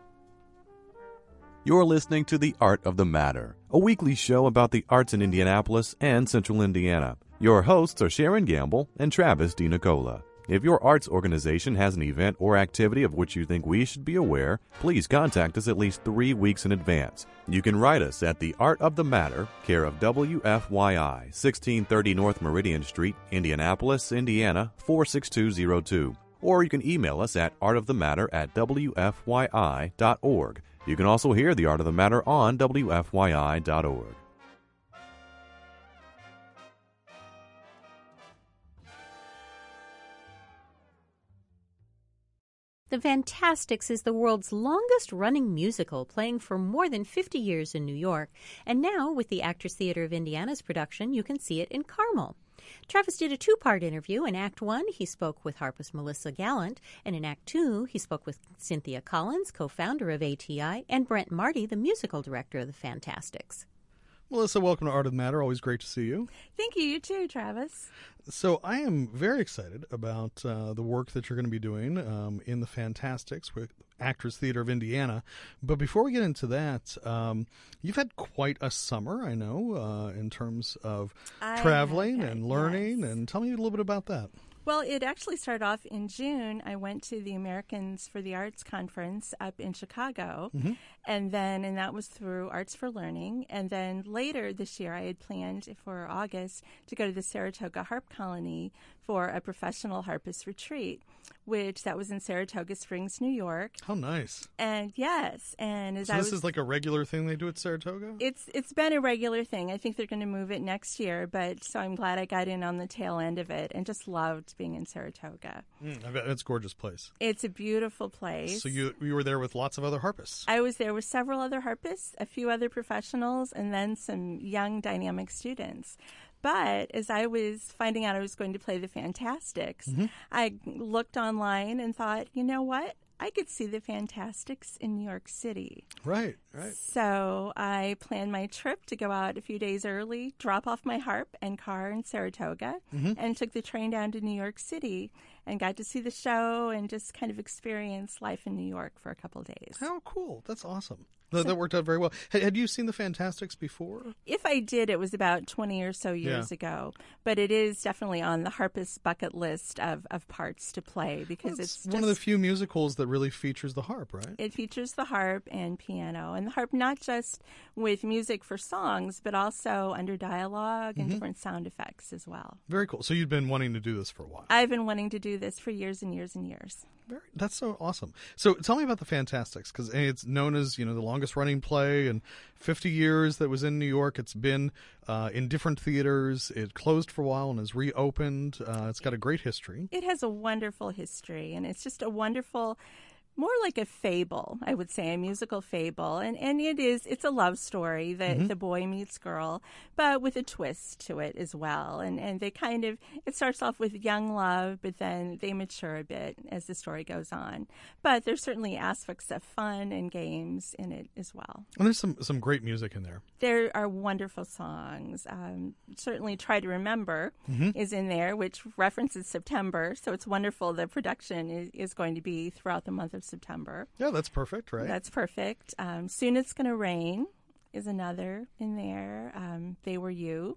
[SPEAKER 1] You're listening to The Art of the Matter, a weekly show about the arts in Indianapolis and Central Indiana. Your hosts are Sharon Gamble and Travis DiNicola. If your arts organization has an event or activity of which you think we should be aware, please contact us at least three weeks in advance. You can write us at The Art of the Matter, care of W F Y I, sixteen thirty North Meridian Street, Indianapolis, Indiana, four six two zero two. Or you can email us at artofthematter at W F Y I dot org. You can also hear The Art of the Matter on W F Y I dot org.
[SPEAKER 2] The Fantastics is the world's longest-running musical, playing for more than fifty years in New York. And now, with the Actors Theatre of Indiana's production, you can see it in Carmel. Travis did a two-part interview. In Act One, he spoke with harpist Melissa Gallant, and in Act Two, he spoke with Cynthia Collins, co-founder of A T I, and Brent Marty, the musical director of the Fantastics.
[SPEAKER 3] Melissa, welcome to Art of the Matter. Always great to see you.
[SPEAKER 8] Thank you. You too, Travis.
[SPEAKER 3] So I am very excited about uh, the work that you're going to be doing um, in the Fantastics with Actors Theatre of Indiana. But before we get into that, um, you've had quite a summer, I know, uh, in terms of
[SPEAKER 8] I
[SPEAKER 3] traveling
[SPEAKER 8] have,
[SPEAKER 3] and learning.
[SPEAKER 8] yes.
[SPEAKER 3] And tell me a little bit about that.
[SPEAKER 8] Well, it actually started off in June. I went to the Americans for the Arts conference up in Chicago,
[SPEAKER 3] Mm-hmm.
[SPEAKER 8] and then and that was through Arts for Learning. And then later this year, I had planned for August to go to the Saratoga Harp Colony for a professional harpist retreat, which that was in Saratoga Springs, New York.
[SPEAKER 3] How nice.
[SPEAKER 8] And yes, and as
[SPEAKER 3] So
[SPEAKER 8] I
[SPEAKER 3] this
[SPEAKER 8] was,
[SPEAKER 3] is like a regular thing they do at Saratoga?
[SPEAKER 8] It's it's been a regular thing. I think they're going to move it next year, but so I'm glad I got in on the tail end of it and just loved being in Saratoga.
[SPEAKER 3] Mm, I bet it's a gorgeous place.
[SPEAKER 8] It's a beautiful place.
[SPEAKER 3] So you you were there with lots of other harpists.
[SPEAKER 8] I was there with several other harpists, a few other professionals, and then some young dynamic students. But as I was finding out I was going to play the Fantastics,
[SPEAKER 3] Mm-hmm.
[SPEAKER 8] I looked online and thought, you know what? I could see the Fantastics in New York City.
[SPEAKER 3] Right, right.
[SPEAKER 8] So I planned my trip to go out a few days early, drop off my harp and car in Saratoga,
[SPEAKER 3] Mm-hmm.
[SPEAKER 8] and took the train down to New York City and got to see the show and just kind of experience life in New York for a couple days.
[SPEAKER 3] How cool. That's awesome. That, that worked out very well. Had, had you seen the Fantastics before?
[SPEAKER 8] If I did, it was about twenty or so years
[SPEAKER 3] Yeah.
[SPEAKER 8] ago. But it is definitely on the harpist bucket list of, of parts to play because
[SPEAKER 3] Well,
[SPEAKER 8] it's,
[SPEAKER 3] it's one of the few musicals that really features the harp, right?
[SPEAKER 8] It features the harp and piano. And the harp not just with music for songs, but also under dialogue and different sound effects as well.
[SPEAKER 3] Very cool. So you'd been wanting to do this for a while.
[SPEAKER 8] I've been wanting to do this for years and years and years.
[SPEAKER 3] Very, that's so awesome. So tell me about the Fantastics, because it's known as, you know, the longest running play in fifty years that was in New York. It's been uh, in different theaters. It closed for a while and has reopened. Uh, it's got a great history.
[SPEAKER 8] It has a wonderful history, and it's just a wonderful more like a fable, I would say, a musical fable. And, and it is, it's a love story that
[SPEAKER 3] Mm-hmm.
[SPEAKER 8] the boy meets girl, but with a twist to it as well. And, and they kind of, it starts off with young love, but then they mature a bit as the story goes on. But there's certainly aspects of fun and games in it as well.
[SPEAKER 3] And there's some, some great music in there.
[SPEAKER 8] There are wonderful songs. Um, certainly Try to Remember
[SPEAKER 3] Mm-hmm.
[SPEAKER 8] is in there, which references September. So it's wonderful. The production is, is going to be throughout the month of September.
[SPEAKER 3] Yeah, that's perfect, right?
[SPEAKER 8] That's perfect. Um, Soon It's Gonna Rain is another in there. Um, They Were You.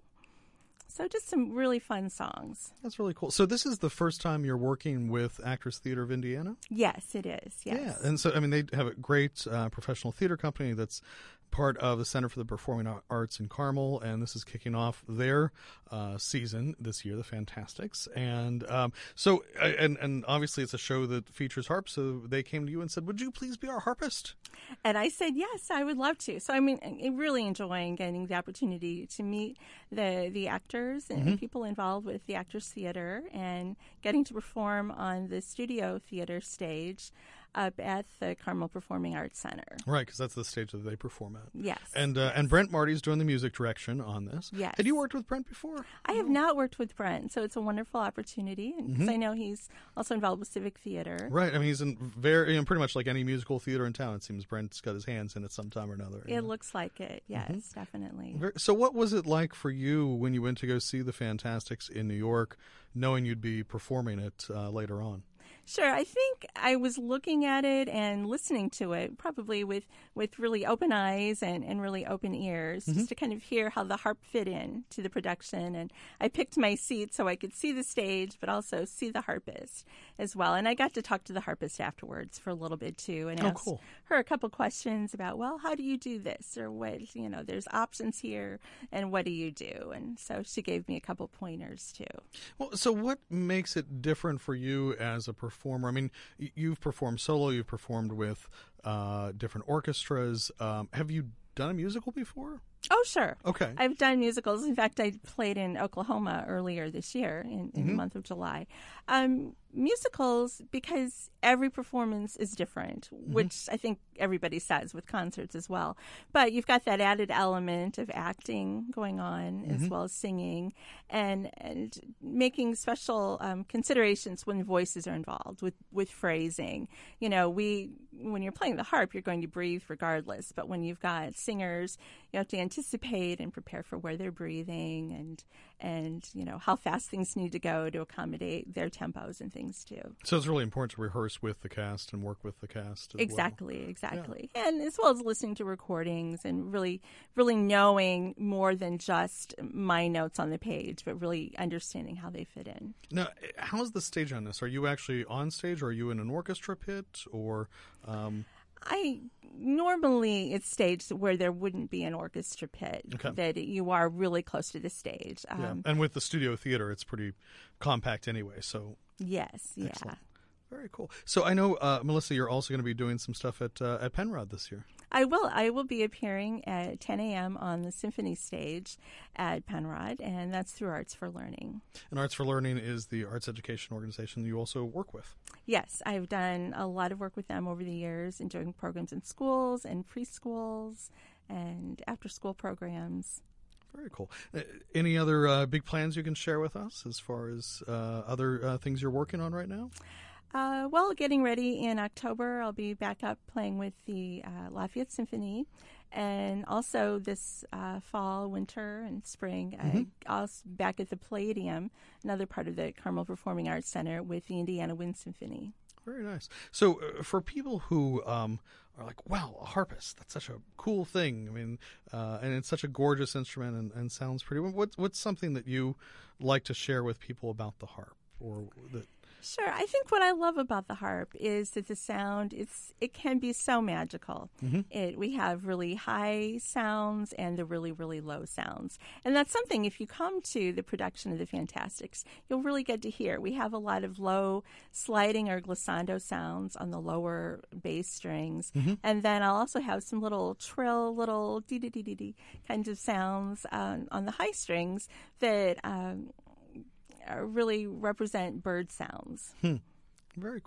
[SPEAKER 8] So just some really fun songs.
[SPEAKER 3] That's really cool. So this is the first time you're working with Actors Theater of Indiana?
[SPEAKER 8] Yes, it is. Yes.
[SPEAKER 3] Yeah, and so, I mean, they have a great uh, professional theater company that's part of the Center for the Performing Arts in Carmel, and this is kicking off their uh, season this year, the Fantastics. And um, so, uh, and, and obviously it's a show that features harp, so they came to you and said, would you please be our harpist?
[SPEAKER 8] And I said, yes, I would love to. So, I mean, I'm really enjoying getting the opportunity to meet the, the actors and
[SPEAKER 3] Mm-hmm.
[SPEAKER 8] people involved with the Actors Theater and getting to perform on the studio theater stage up at the Carmel Performing Arts Center.
[SPEAKER 3] Right, because that's the stage that they perform at.
[SPEAKER 8] Yes.
[SPEAKER 3] And uh, and Brent Marty's doing the music direction on this.
[SPEAKER 8] Yes.
[SPEAKER 3] Had you worked with Brent before?
[SPEAKER 8] I have not worked with Brent, so it's a wonderful opportunity. And 'cause
[SPEAKER 3] Mm-hmm.
[SPEAKER 8] I know he's also involved with Civic Theater.
[SPEAKER 3] Right. I mean, he's in very, you know, pretty much like any musical theater in town. It seems Brent's got his hands in it sometime or another. you
[SPEAKER 8] It
[SPEAKER 3] know.
[SPEAKER 8] looks like it, yes, definitely.
[SPEAKER 3] Very- So what was it like for you when you went to go see the Fantastics in New York, knowing you'd be performing it uh, later on?
[SPEAKER 8] Sure. I think I was looking at it and listening to it probably with, with really open eyes and, and really open ears just to kind of hear how the harp fit in to the production. And I picked my seat so I could see the stage, but also see the harpist as well. And I got to talk to the harpist afterwards for a little bit too and
[SPEAKER 3] Oh,
[SPEAKER 8] asked
[SPEAKER 3] cool.
[SPEAKER 8] her a couple questions about, well, how do you do this? Or what, you know, there's options here and what do you do? And so she gave me a couple pointers too.
[SPEAKER 3] Well, so what makes it different for you as a performer? I mean, y- you've performed solo, you've performed with uh, different orchestras. Um, have you done a musical before?
[SPEAKER 8] Oh, sure.
[SPEAKER 3] Okay.
[SPEAKER 8] I've done musicals. In fact, I played in Oklahoma earlier this year in, in the month of July. Um, musicals, because every performance is different, which I think everybody says with concerts as well. But you've got that added element of acting going on as well as singing and, and making special um, considerations when voices are involved with, with phrasing. You know, we when you're playing the harp, you're going to breathe regardless. But when you've got singers, you have to anticipate and prepare for where they're breathing and, and you know, how fast things need to go to accommodate their tempos and things too.
[SPEAKER 3] So it's really important to rehearse with the cast and work with the cast as
[SPEAKER 8] Exactly, exactly. And as well as listening to recordings and really, really knowing more than just my notes on the page, but really understanding how they fit in.
[SPEAKER 3] well. Now, how's the stage on this? Are you actually on stage, or are you in an orchestra pit, or... Um...
[SPEAKER 8] I normally it's staged where there wouldn't be an orchestra pit,
[SPEAKER 3] Okay.
[SPEAKER 8] that you are really close to the stage.
[SPEAKER 3] Yeah.
[SPEAKER 8] Um,
[SPEAKER 3] And with the studio theater, it's pretty compact anyway, so
[SPEAKER 8] yes, yeah.
[SPEAKER 3] Excellent. Very cool. So I know, uh, Melissa, you're also going to be doing some stuff at uh, at Penrod this year.
[SPEAKER 8] I will. I will be appearing at ten a.m. on the symphony stage at Penrod, and that's through Arts for Learning.
[SPEAKER 3] And Arts for Learning is the arts education organization you also work with.
[SPEAKER 8] Yes, I've done a lot of work with them over the years in doing programs in schools and preschools and after-school programs.
[SPEAKER 3] Very cool. Uh, any other uh, big plans you can share with us as far as uh, other uh, things you're working on right now?
[SPEAKER 8] Uh, well, getting ready in October, I'll be back up playing with the uh, Lafayette Symphony. And also this uh, fall, winter, and spring,
[SPEAKER 3] Mm-hmm.
[SPEAKER 8] uh, I'll s- back at the Palladium, another part of the Carmel Performing Arts Center, with the Indiana Wind Symphony.
[SPEAKER 3] Very nice. So uh, for people who um, are like, wow, a harpist, that's such a cool thing. I mean, uh, and it's such a gorgeous instrument and, and sounds pretty. What, what's something that you like to share with people about the harp, or that?
[SPEAKER 8] Sure. I think what I love about the harp is that the sound, it's it can be so magical. It we have really high sounds and the really, really low sounds. And that's something, if you come to the production of the Fantastics, you'll really get to hear. We have a lot of low sliding or glissando sounds on the lower bass strings. And then I'll also have some little trill, little dee-dee-dee-dee-dee kinds of sounds um, on the high strings that um, uh, really represent bird sounds.
[SPEAKER 3] Very cool.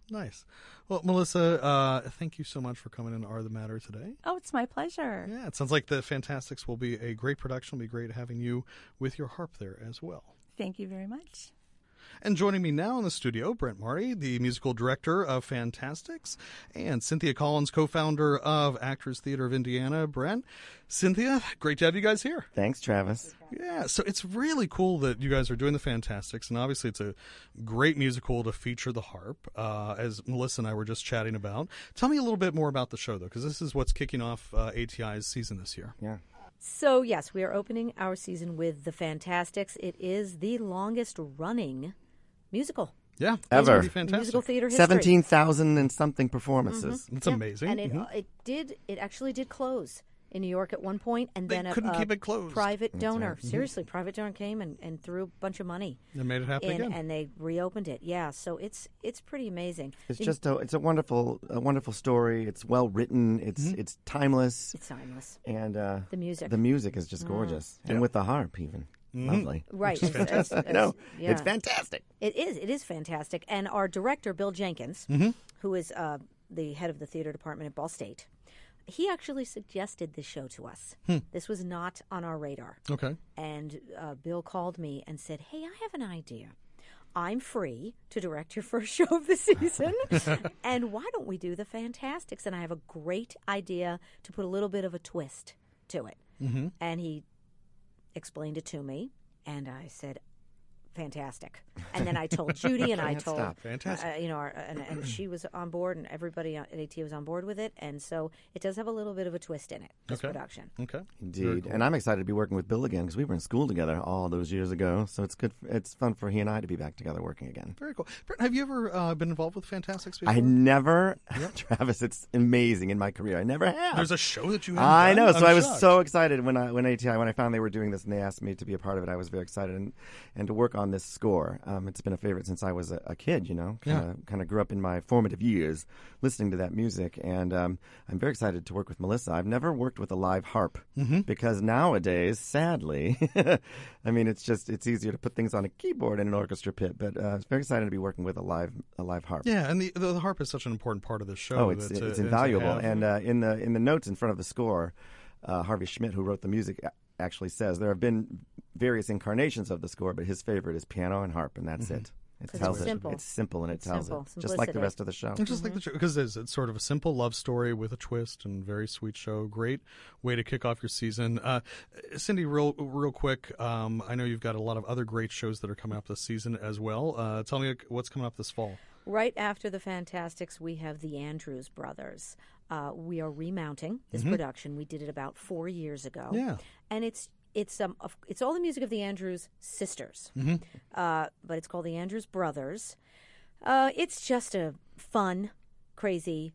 [SPEAKER 3] Nice. Well, Melissa, uh, thank you so much for coming in Are the Matter today.
[SPEAKER 8] Oh, it's my pleasure.
[SPEAKER 3] Yeah, it sounds like the Fantastics will be a great production. It'll be great having you with your harp there as well.
[SPEAKER 8] Thank you very much.
[SPEAKER 3] And joining me now in the studio, Brent Marty, the musical director of Fantastics, and Cynthia Collins, co-founder of Actors Theater of Indiana. Brent, Cynthia, great to have you guys here.
[SPEAKER 9] Thanks, Travis.
[SPEAKER 3] Yeah, so it's really cool that you guys are doing the Fantastics, and obviously it's a great musical to feature the harp, uh, as Melissa and I were just chatting about. Tell me a little bit more about the show, though, because this is what's kicking off uh, A T I's season this year.
[SPEAKER 9] Yeah.
[SPEAKER 2] So, yes, we are opening our season with the Fantastics. It is the longest running musical.
[SPEAKER 3] Yeah,
[SPEAKER 9] Ever.
[SPEAKER 3] Pretty fantastic.
[SPEAKER 2] Musical theater history.
[SPEAKER 9] seventeen thousand and something performances.
[SPEAKER 3] It's
[SPEAKER 2] Yeah.
[SPEAKER 3] amazing.
[SPEAKER 2] And it,
[SPEAKER 3] Mhm.
[SPEAKER 2] uh, it did. It actually did close in New York at one point, and
[SPEAKER 3] They
[SPEAKER 2] then a,
[SPEAKER 3] couldn't
[SPEAKER 2] a
[SPEAKER 3] keep it closed.
[SPEAKER 2] private donor, seriously, private donor came and, and threw a bunch of money
[SPEAKER 3] They made it happen
[SPEAKER 2] in,
[SPEAKER 3] again.
[SPEAKER 2] and they reopened it. Yeah, so it's it's pretty amazing.
[SPEAKER 9] It's
[SPEAKER 2] The-
[SPEAKER 9] just a it's a wonderful a wonderful story. It's well written. It's
[SPEAKER 3] Mm-hmm.
[SPEAKER 9] it's timeless,
[SPEAKER 2] it's timeless.
[SPEAKER 9] and uh,
[SPEAKER 2] The music.
[SPEAKER 9] the music is just gorgeous, and with the harp even lovely.
[SPEAKER 2] Right,
[SPEAKER 3] is
[SPEAKER 2] it's- it's-
[SPEAKER 9] I
[SPEAKER 2] it's-
[SPEAKER 9] know
[SPEAKER 2] yeah.
[SPEAKER 9] it's fantastic.
[SPEAKER 2] It is. It is fantastic. And our director, Bill Jenkins,
[SPEAKER 3] Mm-hmm.
[SPEAKER 2] who is uh, the head of the theater department at Ball State, he actually suggested this show to us.
[SPEAKER 3] Hmm.
[SPEAKER 2] This was not on our radar.
[SPEAKER 3] Okay.
[SPEAKER 2] And uh, Bill called me and said, "Hey, I have an idea. I'm free to direct your first show of the season, and why don't we do the Fantastics? And I have a great idea to put a little bit of a twist to it."
[SPEAKER 3] Mm-hmm.
[SPEAKER 2] And he explained it to me, and I said, "Fantastic." And then I told Judy, and I
[SPEAKER 9] Can't
[SPEAKER 2] told,
[SPEAKER 9] stop.
[SPEAKER 3] Fantastic.
[SPEAKER 2] uh, you know, our, and, and she was on board, and everybody at A T was on board with it. And so it does have a little bit of a twist in it, this
[SPEAKER 3] Okay.
[SPEAKER 2] production.
[SPEAKER 3] Okay.
[SPEAKER 9] Indeed, and I'm excited to be working with Bill again because we were in school together all those years ago. So it's good. It's fun for he and I to be back together working again.
[SPEAKER 3] Very cool. Brent, have you ever uh, been involved with Fantastics before?
[SPEAKER 9] I never, Travis. It's amazing in my career. I never have.
[SPEAKER 3] There's a show that you haven't
[SPEAKER 9] I
[SPEAKER 3] done?
[SPEAKER 9] know. So
[SPEAKER 3] I'm
[SPEAKER 9] I was
[SPEAKER 3] shocked.
[SPEAKER 9] so excited when I when A T I when I found they were doing this and they asked me to be a part of it. I was very excited and and to work on this score. Um, it's been a favorite since I was a, a kid. You know, kind of kind of grew up in my formative years listening to that music, and um, I'm very excited to work with Melissa. I've never worked with a live harp
[SPEAKER 3] Mm-hmm.
[SPEAKER 9] because nowadays, sadly, I mean, it's just it's easier to put things on a keyboard in an orchestra pit. But uh, it's very excited to be working with a live a live harp.
[SPEAKER 3] Yeah, and the, the the harp is such an important part of the show.
[SPEAKER 9] Oh, it's
[SPEAKER 3] that, uh,
[SPEAKER 9] it's
[SPEAKER 3] and to
[SPEAKER 9] invaluable.
[SPEAKER 3] have-
[SPEAKER 9] And uh, in the in the notes in front of the score, uh, Harvey Schmidt, who wrote the music, a- actually says there have been various incarnations of the score, but his favorite is piano and harp, and that's it. It
[SPEAKER 2] 'Cause
[SPEAKER 9] tells
[SPEAKER 2] it's
[SPEAKER 9] it.
[SPEAKER 2] simple.
[SPEAKER 9] It's simple and it
[SPEAKER 2] It's
[SPEAKER 9] tells
[SPEAKER 2] simple.
[SPEAKER 9] it, just like the
[SPEAKER 2] Simplicity.
[SPEAKER 9] rest of the show.
[SPEAKER 3] And just like the show, because it's, it's sort of a simple love story with a twist and very sweet show. Great way to kick off your season. Uh, Cindy, real real quick, um, I know you've got a lot of other great shows that are coming up this season as well. Uh, tell me what's coming up this fall.
[SPEAKER 2] Right after the Fantastics, we have the Andrews Brothers. Uh, we are remounting this production. We did it about four years ago.
[SPEAKER 3] Yeah.
[SPEAKER 2] And it's it's um of- it's all the music of the Andrews sisters, uh, but it's called the Andrews Brothers. Uh, it's just a fun, crazy,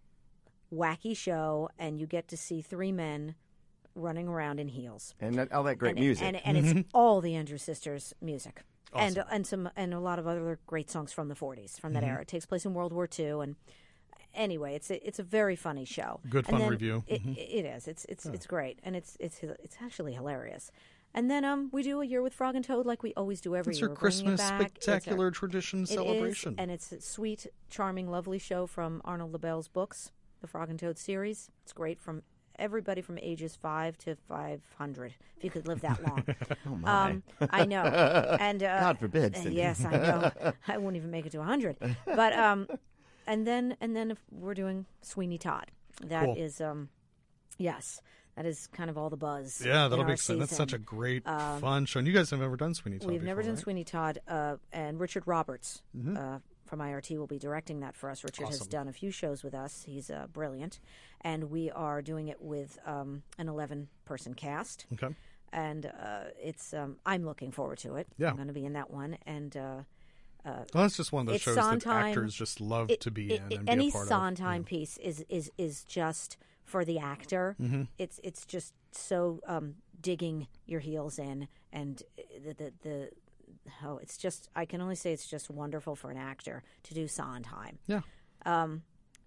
[SPEAKER 2] wacky show, and you get to see three men running around in heels.
[SPEAKER 9] And that, all that great
[SPEAKER 2] and,
[SPEAKER 9] music.
[SPEAKER 2] and, and it's all the Andrews sisters music, and and some and a lot of other great songs from the forties from that era. It takes place in World War Two, and anyway, it's a, it's a very funny show.
[SPEAKER 3] Good
[SPEAKER 2] And
[SPEAKER 3] fun
[SPEAKER 2] then
[SPEAKER 3] review.
[SPEAKER 2] It, it is. It's it's it's great, and it's it's it's actually hilarious. And then um, we do a year with Frog and Toad like we always do every
[SPEAKER 3] It's
[SPEAKER 2] year.
[SPEAKER 3] your
[SPEAKER 2] We're bringing it
[SPEAKER 3] Christmas
[SPEAKER 2] back. It's our-
[SPEAKER 3] spectacular tradition
[SPEAKER 2] it
[SPEAKER 3] celebration.
[SPEAKER 2] is, and it's a sweet, charming, lovely show from Arnold LaBelle's books, the Frog and Toad series. It's great from everybody from ages five to five hundred, if you could live that long.
[SPEAKER 9] oh my!
[SPEAKER 2] Um, I know. And uh,
[SPEAKER 9] God forbid,
[SPEAKER 2] uh,
[SPEAKER 9] Cindy.
[SPEAKER 2] Yes, I know. I won't even make it to one hundred. But um, and then and then if we're doing Sweeney Todd. That
[SPEAKER 3] Cool.
[SPEAKER 2] is um, yes, that is kind of all the buzz.
[SPEAKER 3] yeah,
[SPEAKER 2] in
[SPEAKER 3] that'll
[SPEAKER 2] our
[SPEAKER 3] be exciting. That's
[SPEAKER 2] season.
[SPEAKER 3] such a great,
[SPEAKER 2] Um,
[SPEAKER 3] fun show. And you guys have never done Sweeney Todd
[SPEAKER 2] We've never
[SPEAKER 3] before,
[SPEAKER 2] done
[SPEAKER 3] right?
[SPEAKER 2] Sweeney Todd, uh, and Richard Roberts
[SPEAKER 3] Mm-hmm.
[SPEAKER 2] uh, from I R T will be directing that for us. Richard has
[SPEAKER 3] Awesome.
[SPEAKER 2] done a few shows with us. He's uh, brilliant, and we are doing it with um, an eleven-person cast.
[SPEAKER 3] Okay.
[SPEAKER 2] And uh, it's um, I'm looking forward to it.
[SPEAKER 3] Yeah.
[SPEAKER 2] I'm going to be in that one, and uh,
[SPEAKER 3] Well, that's just one of those
[SPEAKER 2] it's
[SPEAKER 3] shows that
[SPEAKER 2] Sondheim.
[SPEAKER 3] actors just love
[SPEAKER 2] it-
[SPEAKER 3] to be
[SPEAKER 2] it-
[SPEAKER 3] in
[SPEAKER 2] it-
[SPEAKER 3] and
[SPEAKER 2] any
[SPEAKER 3] be a part
[SPEAKER 2] Sondheim
[SPEAKER 3] of.
[SPEAKER 2] piece is is is just for the actor.
[SPEAKER 3] Mm-hmm.
[SPEAKER 2] It's it's just so um, digging your heels in, and the the. the Oh, it's just, I can only say it's just wonderful for an actor to do Sondheim.
[SPEAKER 3] Yeah.
[SPEAKER 2] Um,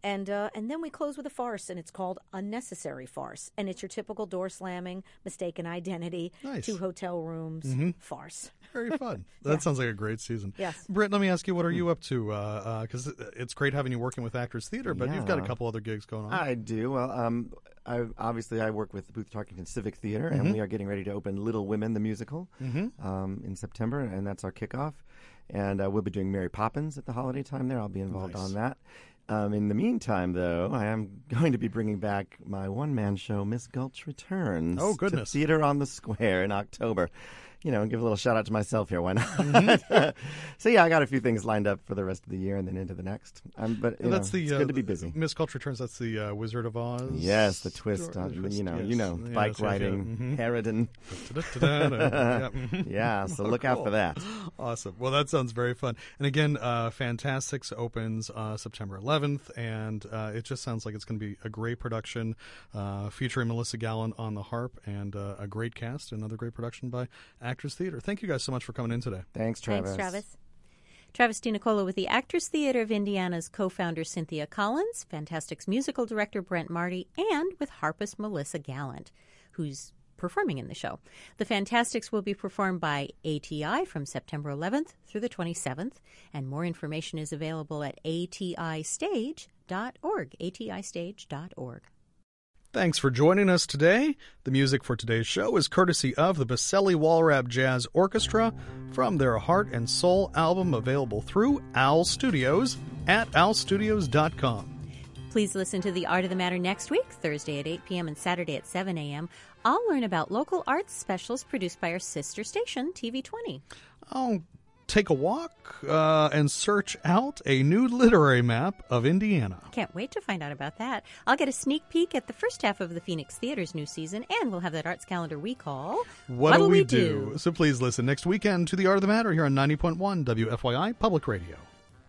[SPEAKER 10] And uh, and then we close with a farce, and it's called Unnecessary Farce. And it's your typical door slamming, mistaken identity,
[SPEAKER 3] Nice.
[SPEAKER 10] two hotel rooms,
[SPEAKER 3] Mhm.
[SPEAKER 10] farce.
[SPEAKER 3] Very fun. That
[SPEAKER 10] Yeah.
[SPEAKER 3] sounds like a great season.
[SPEAKER 10] Yes.
[SPEAKER 3] Britt, let me ask you, what are you up to? Because uh, uh, it's great having you working with Actors Theater, but you've got a
[SPEAKER 9] Yeah.
[SPEAKER 3] couple other gigs going on.
[SPEAKER 9] I do. Well, um, I, obviously, I work with Booth Tarkington Civic Theater, and
[SPEAKER 3] Mhm.
[SPEAKER 9] we are getting ready to open Little Women, the musical,
[SPEAKER 3] Mhm.
[SPEAKER 9] um, in September, and that's our kickoff. And uh, we'll be doing Mary Poppins at the holiday time there. I'll be involved
[SPEAKER 3] Nice.
[SPEAKER 9] on that. Um, in the meantime, though, I am going to be bringing back my one-man show, Miss Gulch Returns.
[SPEAKER 3] Oh, goodness.
[SPEAKER 9] To Theater on the Square in October. You know, give a little shout out to myself here. Why not?
[SPEAKER 3] Mhm.
[SPEAKER 9] So yeah, I got a few things lined up for the rest of the year and then into the next. Um, but you
[SPEAKER 3] that's
[SPEAKER 9] know,
[SPEAKER 3] the
[SPEAKER 9] it's
[SPEAKER 3] uh,
[SPEAKER 9] good to be busy.
[SPEAKER 3] Miss Culture Returns. That's the uh, Wizard of Oz.
[SPEAKER 9] Yes, the twist
[SPEAKER 3] story-
[SPEAKER 9] on
[SPEAKER 3] the twist,
[SPEAKER 9] you know,
[SPEAKER 3] yes.
[SPEAKER 9] you know,
[SPEAKER 3] Yes,
[SPEAKER 9] bike
[SPEAKER 3] yes,
[SPEAKER 9] riding,
[SPEAKER 3] yeah. Mhm.
[SPEAKER 9] Harridan.
[SPEAKER 3] Da-da-da-da-da. Yeah, mhm.
[SPEAKER 9] Yeah, so
[SPEAKER 3] Oh,
[SPEAKER 9] look out
[SPEAKER 3] cool.
[SPEAKER 9] for that.
[SPEAKER 3] Awesome. Well, that sounds very fun. And again, uh, Fantastics opens uh, September eleventh, and uh, it just sounds like it's going to be a great production uh, featuring Melissa Gallen on the harp and uh, a great cast. Another great production by Actors Theater. Thank you guys so much for coming in today.
[SPEAKER 9] Thanks, Travis.
[SPEAKER 2] Thanks, Travis. Travis DiNicola with the Actors Theater of Indiana's co-founder Cynthia Collins, Fantastics musical director Brent Marty, and with harpist Melissa Gallant, who's performing in the show. The Fantastics will be performed by A T I from September eleventh through the twenty-seventh, and more information is available at a t i stage dot org, a t i stage dot org.
[SPEAKER 3] Thanks for joining us today. The music for today's show is courtesy of the Baselli Walrab Jazz Orchestra from their Heart and Soul album, available through Owl Studios at owl studios dot com.
[SPEAKER 2] Please listen to The Art of the Matter next week, Thursday at eight p.m. and Saturday at seven a.m. I'll learn about local arts specials produced by our sister station, T V twenty.
[SPEAKER 3] I'll take a walk uh, and search out a new literary map of Indiana.
[SPEAKER 2] Can't wait to find out about that. I'll get a sneak peek at the first half of the Phoenix Theater's new season, and we'll have that arts calendar we call
[SPEAKER 3] What
[SPEAKER 2] What'll
[SPEAKER 3] do we
[SPEAKER 2] We
[SPEAKER 3] do?
[SPEAKER 2] Do?
[SPEAKER 3] So please listen next weekend to The Art of the Matter here on ninety point one W F Y I Public Radio.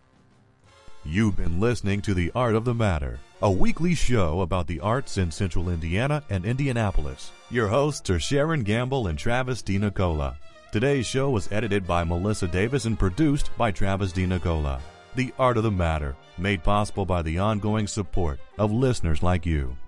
[SPEAKER 1] You've been listening to The Art of the Matter, a weekly show about the arts in central Indiana and Indianapolis. Your hosts are Sharon Gamble and Travis DiNicola. Today's show was edited by Melissa Davis and produced by Travis DiNicola. The Art of the Matter, made possible by the ongoing support of listeners like you.